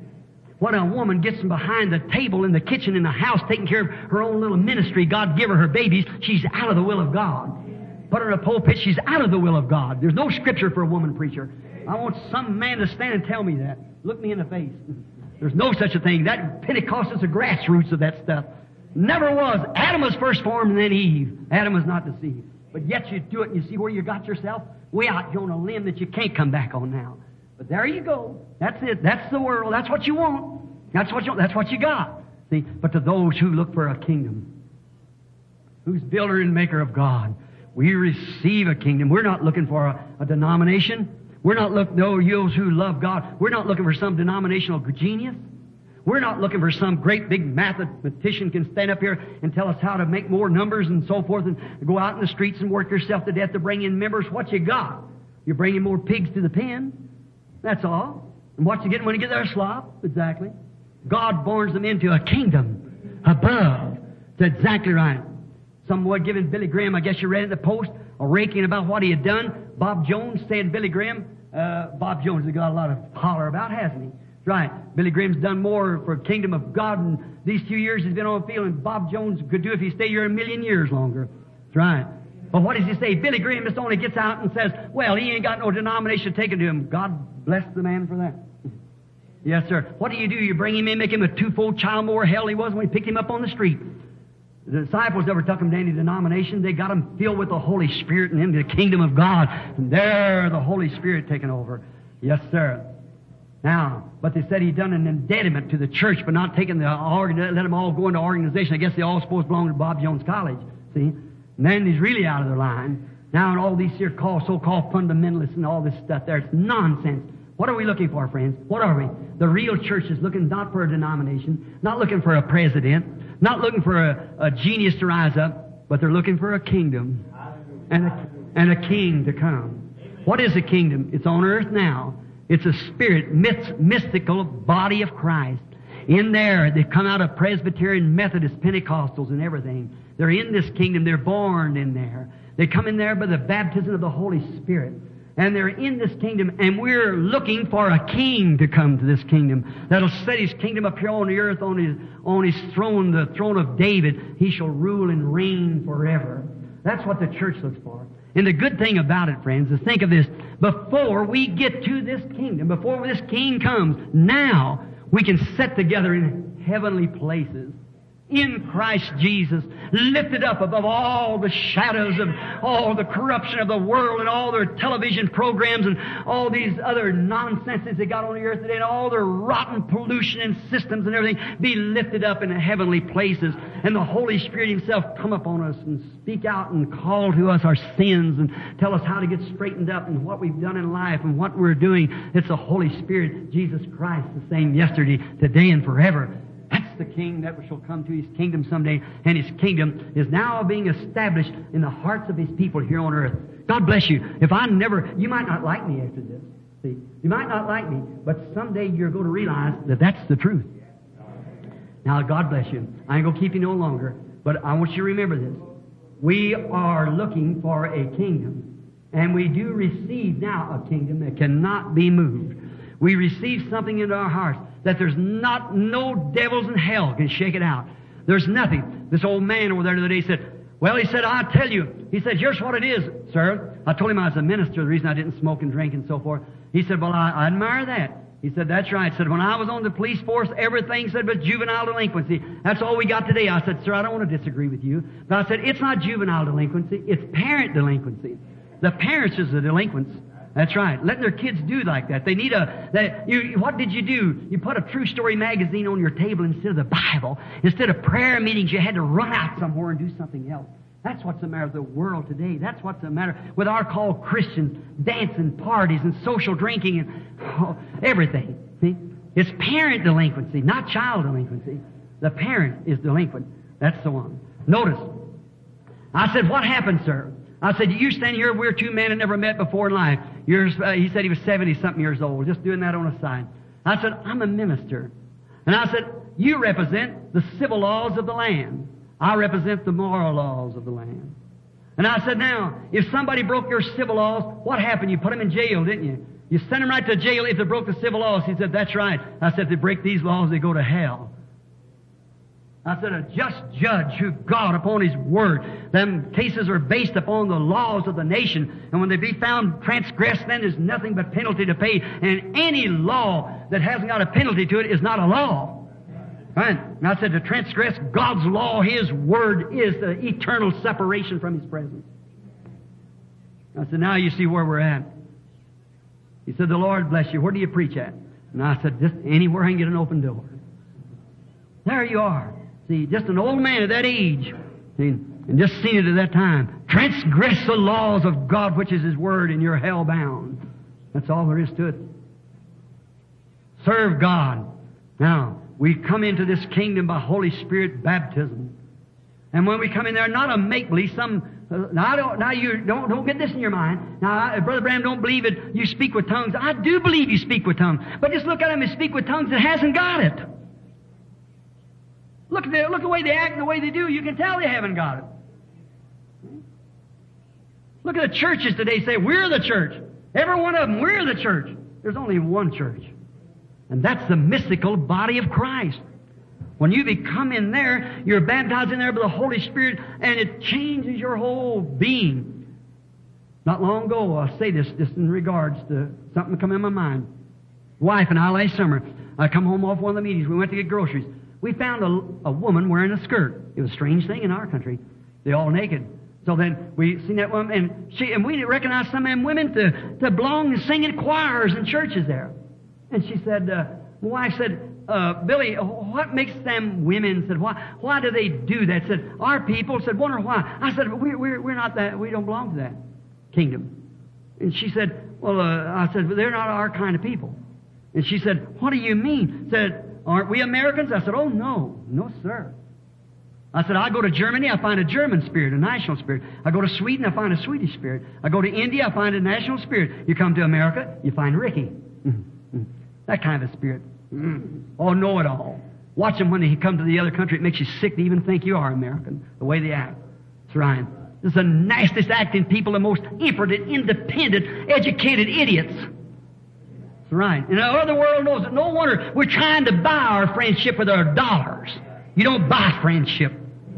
When a woman gets behind the table in the kitchen in the house taking care of her own little ministry, God give her babies, she's out of the will of God. Put her in a pulpit, she's out of the will of God. There's no scripture for a woman preacher. I want some man to stand and tell me that. Look me in the face. There's no such a thing. That Pentecost is the grassroots of that stuff. Never was. Adam was first formed and then Eve. Adam was not deceived. But yet you do it and you see where you got yourself? Way out here on a limb that you can't come back on now. But there you go. That's it. That's the world. That's what you want. That's what you want. That's what you got. See? But to those who look for a kingdom, who's builder and maker of God, we receive a kingdom. We're not looking for a denomination. We're not looking, those who love God, we're not looking for some denominational genius. We're not looking for some great big mathematician can stand up here and tell us how to make more numbers and so forth and go out in the streets and work yourself to death to bring in members. What you got? You're bringing more pigs to the pen. That's all. And what you get when you get their slop? Exactly. God borns them into a kingdom above. That's exactly right. Someone giving Billy Graham, I guess you read it in the Post, a raking about what he had done. Bob Jones said Billy Graham, Bob Jones has got a lot of holler about, hasn't he? That's right. Billy Graham's done more for the kingdom of God in these few years he's been on the field than Bob Jones could do if he stayed here a million years longer. That's right. But what does he say? Billy Graham just only gets out and says, well, he ain't got no denomination taken to him. God bless the man for that. Yes, sir. What do? You bring him in, make him a twofold child more hell he was when he picked him up on the street. The disciples never took him to any denomination. They got him filled with the Holy Spirit and into the kingdom of God. And there, the Holy Spirit taking over. Yes, sir. Now, but they said he done an indebtednent to the church, but not taking let them all go into organization. I guess they all supposed to belong to Bob Jones College. See? And then he's really out of their line. Now, and all these here so-called fundamentalists and all this stuff there, it's nonsense. What are we looking for, friends? What are we? The real church is looking not for a denomination, not looking for a president, not looking for a genius to rise up, but they're looking for a kingdom and a king to come. What is a kingdom? It's on earth now. It's a spirit, mystical body of Christ. In there, they come out of Presbyterian, Methodist, Pentecostals, and everything. They're in this kingdom. They're born in there. They come in there by the baptism of the Holy Spirit. And they're in this kingdom, and we're looking for a king to come to this kingdom that'll set his kingdom up here on the earth, on his throne, the throne of David. He shall rule and reign forever. That's what the church looks for. And the good thing about it, friends, is think of this. Before we get to this kingdom, before this king comes, now we can sit together in heavenly places. In Christ Jesus, lifted up above all the shadows of all the corruption of the world and all their television programs and all these other nonsenses they got on the earth today and all their rotten pollution and systems and everything, be lifted up in the heavenly places. And the Holy Spirit Himself come upon us and speak out and call to us our sins and tell us how to get straightened up and what we've done in life and what we're doing. It's the Holy Spirit, Jesus Christ, the same yesterday, today, and forever. That's the king that shall come to His kingdom someday, and His kingdom is now being established in the hearts of His people here on earth. God bless you. You might not like me after this. See, you might not like me, but someday you're going to realize that that's the truth. Now, God bless you. I ain't going to keep you no longer, but I want you to remember this. We are looking for a kingdom, and we do receive now a kingdom that cannot be moved. We receive something into our hearts that there's no devils in hell can shake it out. There's nothing. This old man over there the other day said, I'll tell you. He said, here's what it is, sir. I told him I was a minister, the reason I didn't smoke and drink and so forth. He said, well, I admire that. He said, that's right. He said, when I was on the police force, everything said but juvenile delinquency. That's all we got today. I said, sir, I don't want to disagree with you. But I said, it's not juvenile delinquency. It's parent delinquency. The parents is the delinquents. That's right. Letting their kids do like that. They need what did you do? You put a True Story magazine on your table instead of the Bible. Instead of prayer meetings, you had to run out somewhere and do something else. That's what's the matter with the world today. That's what's the matter with our called Christians, dancing, parties, and social drinking, and everything. See? It's parent delinquency, not child delinquency. The parent is delinquent. That's the one. Notice, I said, what happened, sir? I said, you stand here, we're two men that never met before in life. He said he was 70-something years old, just doing that on the side. I said, I'm a minister. And I said, you represent the civil laws of the land. I represent the moral laws of the land. And I said, now, if somebody broke your civil laws, what happened? You put them in jail, didn't you? You sent them right to jail if they broke the civil laws. He said, that's right. I said, if they break these laws, they go to hell. I said, a just judge who God upon His Word. Them cases are based upon the laws of the nation. And when they be found transgressed, then there's nothing but penalty to pay. And any law that hasn't got a penalty to it is not a law. Right? And I said, to transgress God's law, His Word, is the eternal separation from His presence. I said, now you see where we're at. He said, the Lord bless you. Where do you preach at? And I said, just anywhere I can get an open door. There you are. See, just an old man at that age. See, and just seen it at that time. Transgress the laws of God, which is His Word, and you're hell-bound. That's all there is to it. Serve God. Now, we come into this kingdom by Holy Spirit baptism. And when we come in there, not a make-believe, you don't get this in your mind. Now, Brother Branham don't believe it, you speak with tongues. I do believe you speak with tongues. But just look at him and speak with tongues that hasn't got it. Look at the way they act and the way they do. You can tell they haven't got it. Look at the churches today. Say, we're the church. Every one of them, we're the church. There's only one church. And that's the mystical body of Christ. When you become in there, you're baptized in there by the Holy Spirit, and it changes your whole being. Not long ago, I'll say this just in regards to something that come in my mind. Wife and I last summer, I come home off one of the meetings. We went to get groceries. We found a woman wearing a skirt. It was a strange thing in our country. They're all naked. So then we seen that woman, and we recognized some of them women to belong and sing in choirs and churches there. And she said, my wife said, Billy, what makes them women? Said, why do they do that? Said, our people. Said, wonder why. I said, we're not that. We don't belong to that kingdom. And she said, well, I said, they're not our kind of people. And she said, what do you mean? Said, aren't we Americans? I said, oh, no, sir. I said, I go to Germany, I find a German spirit, a national spirit. I go to Sweden, I find a Swedish spirit. I go to India, I find a national spirit. You come to America, you find Ricky. That kind of a spirit. Oh, know-it-all. Watch them when they come to the other country. It makes you sick to even think you are American, the way they act. That's right. This is the nastiest acting people, the most impotent, independent, educated idiots. That's right. And the other world knows it. No wonder we're trying to buy our friendship with our dollars. You don't buy friendship.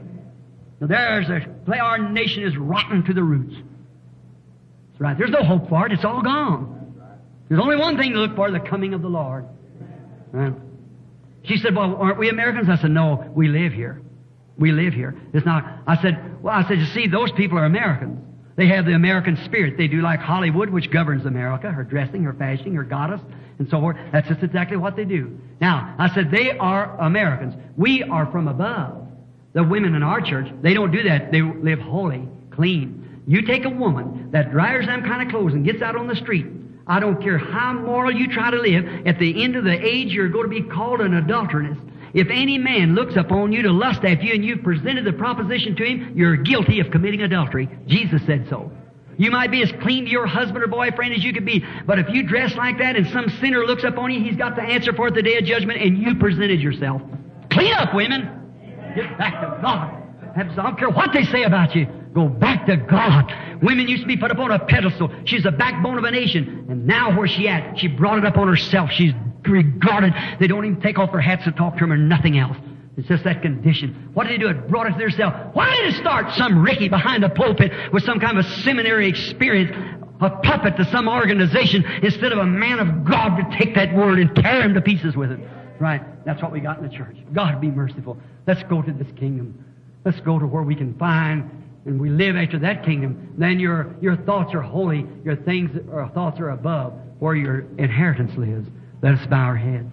Now our nation is rotten to the roots. That's right. There's no hope for it. It's all gone. There's only one thing to look for, the coming of the Lord. Right? She said, well, aren't we Americans? I said, no, we live here. We live here. It's not. I said, you see, those people are Americans. They have the American spirit. They do like Hollywood, which governs America, her dressing, her fashioning, her goddess, and so forth. That's just exactly what they do. Now, I said, they are Americans. We are from above. The women in our church, they don't do that. They live holy, clean. You take a woman that wears them kind of clothes and gets out on the street. I don't care how moral you try to live, at the end of the age you're going to be called an adulteress. If any man looks upon you to lust after you and you've presented the proposition to him, you're guilty of committing adultery. Jesus said so. You might be as clean to your husband or boyfriend as you could be, but if you dress like that and some sinner looks upon you, he's got to answer for it the day of judgment, and you presented yourself. Clean up, women. Get back to God. I don't care what they say about you. Go back to God. Women used to be put up on a pedestal. She's the backbone of a nation. And now where's she at? She brought it up on herself. She's regarded. They don't even take off their hats to talk to him or nothing else. It's just that condition. What did they do? It brought it to themselves. Why did it start? Some Ricky behind the pulpit with some kind of a seminary experience, a puppet to some organization, instead of a man of God to take that word and tear him to pieces with it. Right. That's what we got in the church. God be merciful. Let's go to this kingdom. Let's go to where we can find and we live after that kingdom. Then your thoughts are holy. Your thoughts are above where your inheritance lives. Let us bow our heads.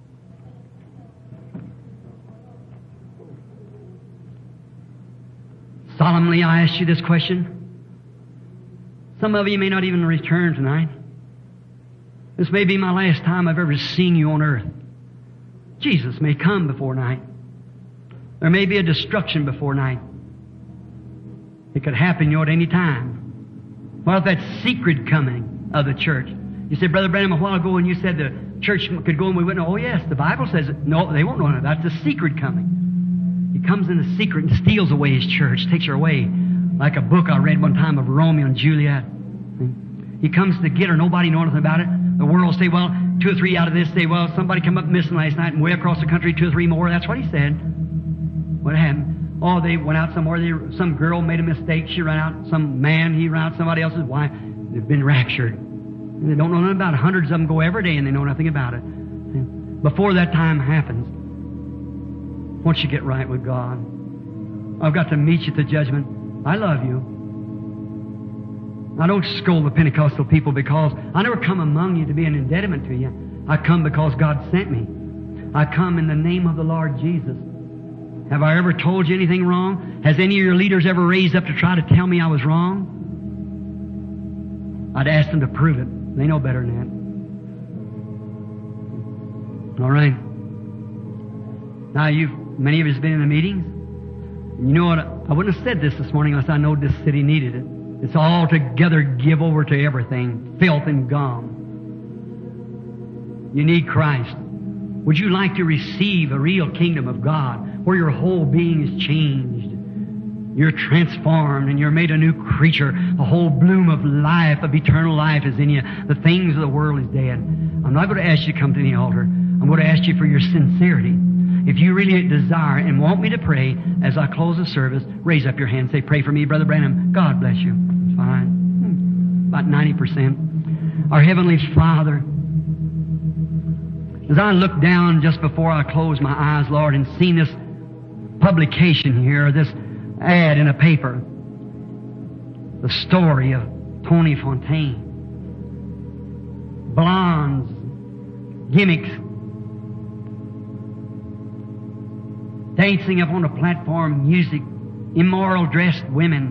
Solemnly, I ask you this question. Some of you may not even return tonight. This may be my last time I've ever seen you on earth. Jesus may come before night. There may be a destruction before night. It could happen, at any time. What if that secret coming of the church? You said, Brother Branham, a while ago when you said the church could go and we wouldn't know. Oh, yes, the Bible says it. No, they won't know that. That's the secret coming. He comes in the secret and steals away His church, takes her away. Like a book I read one time of Romeo and Juliet. He comes to get her. Nobody knows anything about it. The world will say, well, 2 or 3 out of this say, well, somebody come up missing last night and way across the country, 2 or 3 more. That's what he said. What happened? Oh, they went out somewhere. Some girl made a mistake. She ran out. Some man, he ran out somebody else's wife. They've been raptured. And they don't know nothing about it. Hundreds of them go every day and they know nothing about it. Before that time happens, once you get right with God, I've got to meet you at the judgment. I love you. I don't scold the Pentecostal people because I never come among you to be an indebtedment to you. I come because God sent me. I come in the name of the Lord Jesus. Have I ever told you anything wrong? Has any of your leaders ever raised up to try to tell me I was wrong? I'd ask them to prove it. They know better than that. All right. Now, many of you have been in the meetings. You know what? I wouldn't have said this morning unless I know this city needed it. It's all together give over to everything, filth and gum. You need Christ. Would you like to receive a real kingdom of God where your whole being is changed? You're transformed and you're made a new creature. A whole bloom of life, of eternal life is in you. The things of the world is dead. I'm not going to ask you to come to the altar. I'm going to ask you for your sincerity. If you really desire and want me to pray as I close the service, raise up your hand. Say, pray for me, Brother Branham. God bless you. It's fine. About 90%. Our Heavenly Father, as I look down just before I close my eyes, Lord, and seen this publication here, this ad in a paper, the story of Tony Fontaine. Blondes, gimmicks, dancing up on a platform, music, immoral dressed women.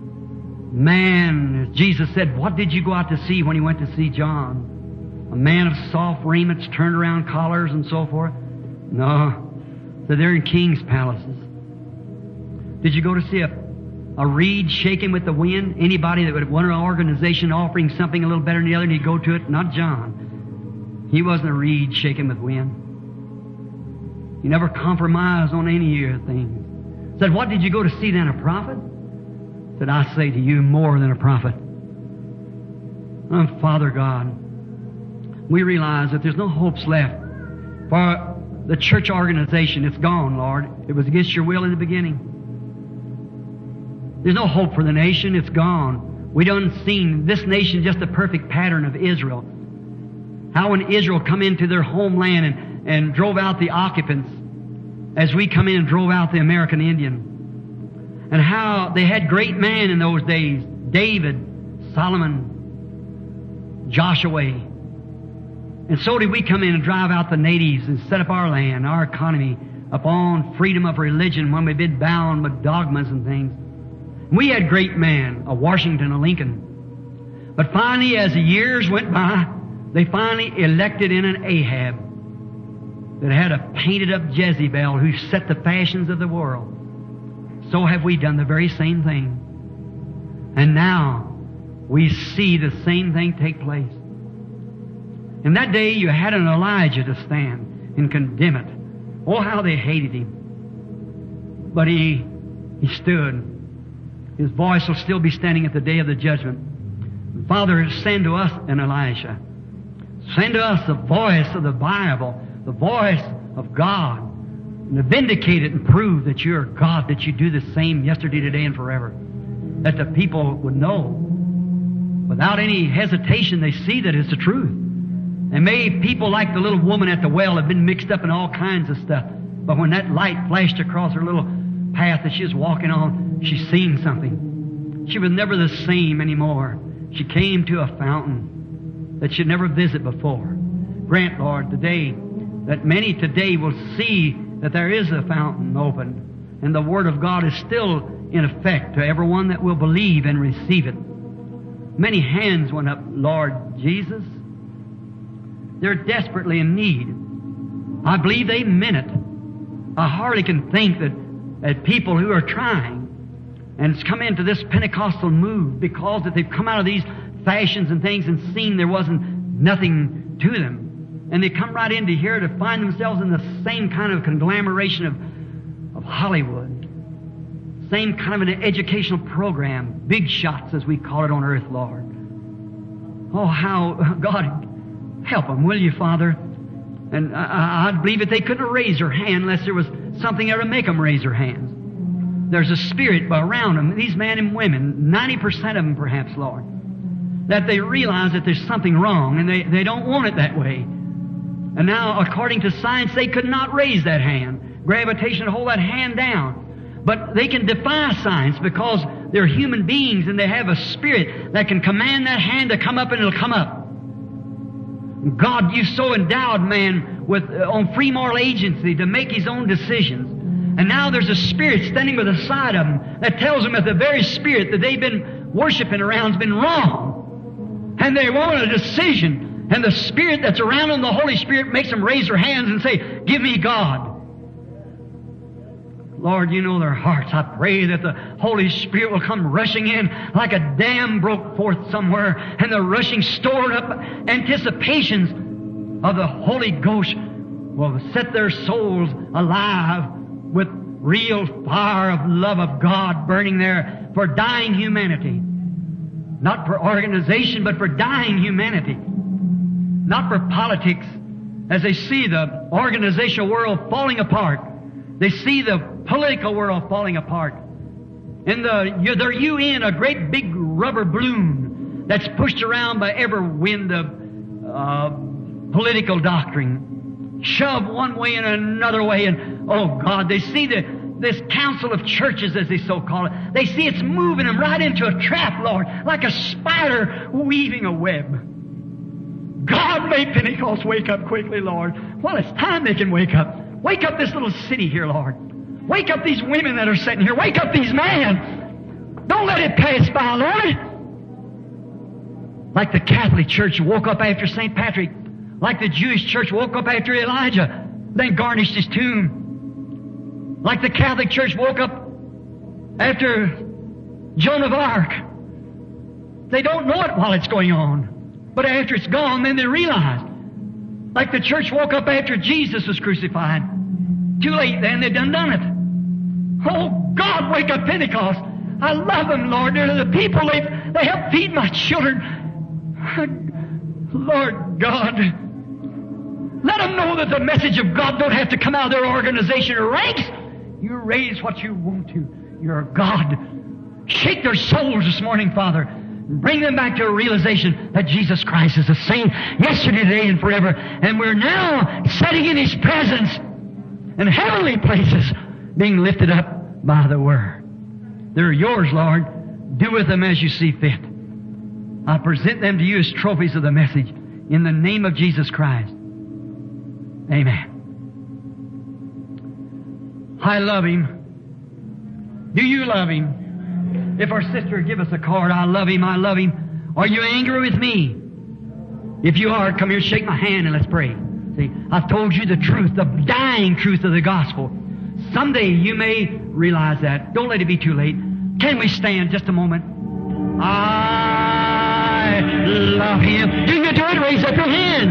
Man, as Jesus said, what did you go out to see when He went to see John? A man of soft raiments, turned around collars and so forth? No. So they're in king's palaces. Did you go to see a reed shaking with the wind? Anybody that would want an organization offering something a little better than the other, and he'd go to it? Not John. He wasn't a reed shaking with wind. He never compromised on any of your things. Said, what did you go to see then, a prophet? Said, I say to you, more than a prophet. Oh, Father God, we realize that there's no hopes left for the church organization. It's gone, Lord. It was against your will in the beginning. There's no hope for the nation. It's gone. We done seen this nation just a perfect pattern of Israel. How when Israel come into their homeland and drove out the occupants, as we come in and drove out the American Indian. And how they had great men in those days. David, Solomon, Joshua. And so did we come in and drive out the natives and set up our land, our economy, upon freedom of religion when we've been bound with dogmas and things. We had great men, a Washington, a Lincoln. But finally, as the years went by, they finally elected in an Ahab that had a painted up Jezebel who set the fashions of the world. So have we done the very same thing. And now we see the same thing take place. In that day you had an Elijah to stand and condemn it. Oh, how they hated him. But he stood. His voice will still be standing at the day of the judgment. Father, send to us an Elijah. Send to us the voice of the Bible, the voice of God, and to vindicate it and prove that you're God, that you do the same yesterday, today, and forever. That the people would know. Without any hesitation, they see that it's the truth. And may people like the little woman at the well have been mixed up in all kinds of stuff. But when that light flashed across her little path that she was walking on, she seen something. She was never the same anymore. She came to a fountain that she'd never visited before. Grant, Lord, today, that many today will see that there is a fountain open, and the Word of God is still in effect to everyone that will believe and receive it. Many hands went up, Lord Jesus. They're desperately in need. I believe they meant it. I hardly can think that people who are trying And it's come into this Pentecostal move because that they've come out of these fashions and things and seen there wasn't nothing to them. And they come right into here to find themselves in the same kind of conglomeration of Hollywood. Same kind of an educational program. Big shots, as we call it on earth, Lord. Oh, how, God, help them, will you, Father? And I believe that they couldn't raise their hand unless there was something there to make them raise their hands. There's a spirit around them, these men and women, 90% of them perhaps, Lord, that they realize that there's something wrong and they don't want it that way. And now, according to science, they could not raise that hand. Gravitation would hold that hand down. But they can defy science because they're human beings and they have a spirit that can command that hand to come up and it'll come up. God, you've so endowed man with on free moral agency to make his own decisions. And now there's a spirit standing by the side of them that tells them that the very spirit that they've been worshiping around has been wrong. And they want a decision. And the spirit that's around them, the Holy Spirit, makes them raise their hands and say, give me God. Lord, you know their hearts. I pray that the Holy Spirit will come rushing in like a dam broke forth somewhere, and the rushing, stored up anticipations of the Holy Ghost will set their souls alive with real fire of love of God burning there for dying humanity. Not for organization, but for dying humanity. Not for politics, as they see the organizational world falling apart. They see the political world falling apart. And their UN, a great big rubber balloon that's pushed around by every wind of political doctrine, shoved one way and another way. And, oh God, they see this council of churches, as they so call it. They see it's moving them right into a trap, Lord, like a spider weaving a web. God, may Pentecost wake up quickly, Lord. While it's time they can wake up. Wake up this little city here, Lord. Wake up these women that are sitting here. Wake up these men. Don't let it pass by, Lord. Like the Catholic Church woke up after St. Patrick. Like the Jewish Church woke up after Elijah, then garnished his tomb. Like the Catholic Church woke up after Joan of Arc. They don't know it while it's going on. But after it's gone, then they realize. Like the church woke up after Jesus was crucified. Too late then, they've done it. Oh, God, wake up Pentecost. I love them, Lord. They're the people. They help feed my children. Lord God, let them know that the message of God don't have to come out of their organization or ranks. You raise what you want to. You're God. Shake their souls this morning, Father. Bring them back to a realization that Jesus Christ is the same yesterday, today, and forever. And we're now sitting in His presence in heavenly places, being lifted up by the Word. They're yours, Lord. Do with them as you see fit. I present them to you as trophies of the message in the name of Jesus Christ. Amen. I love Him. Do you love Him? If our sister give us a card, I love Him, I love Him. Are you angry with me? If you are, come here, shake my hand and let's pray. See, I've told you the truth, the dying truth of the gospel. Someday you may realize that. Don't let it be too late. Can we stand just a moment? I love Him. You can do it, raise up your hands.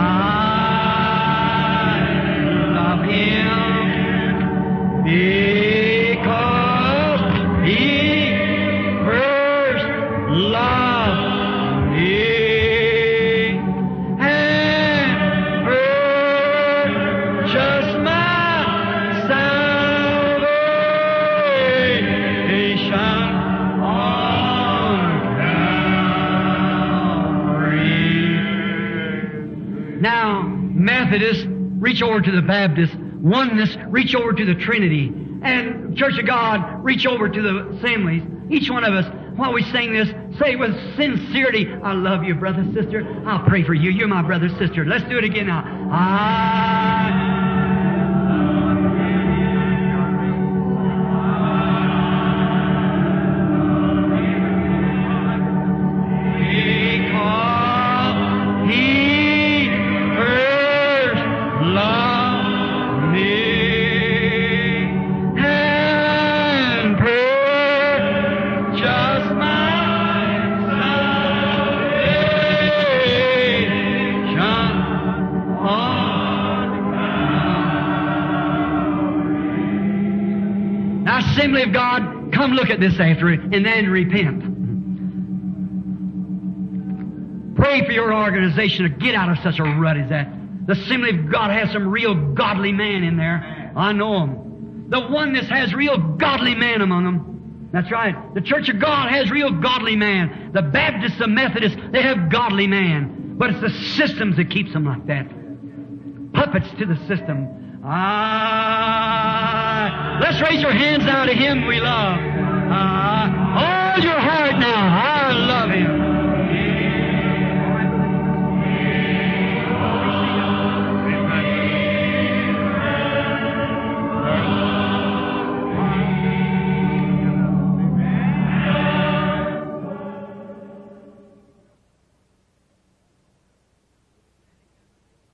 I love Him because He love me and purchase my salvation on Calvary. Now, Methodists, reach over to the Baptists. Oneness, reach over to the Trinity. And Church of God, reach over to the Assemblies. Each one of us, while we sing this, say with sincerity, I love you, brother, sister. I'll pray for you. You're my brother, sister. Let's do it again now. Because He first loved me and purchased Assembly of God, come look at this after it, and then repent. Pray for your organization to get out of such a rut as that. The Assembly of God has some real godly man in there. I know them. The Oneness has real godly man among them. That's right. The Church of God has real godly man. The Baptists, the Methodists, they have godly man. But it's the systems that keeps them like that. Puppets to the system. Let's raise your hands now to Him we love.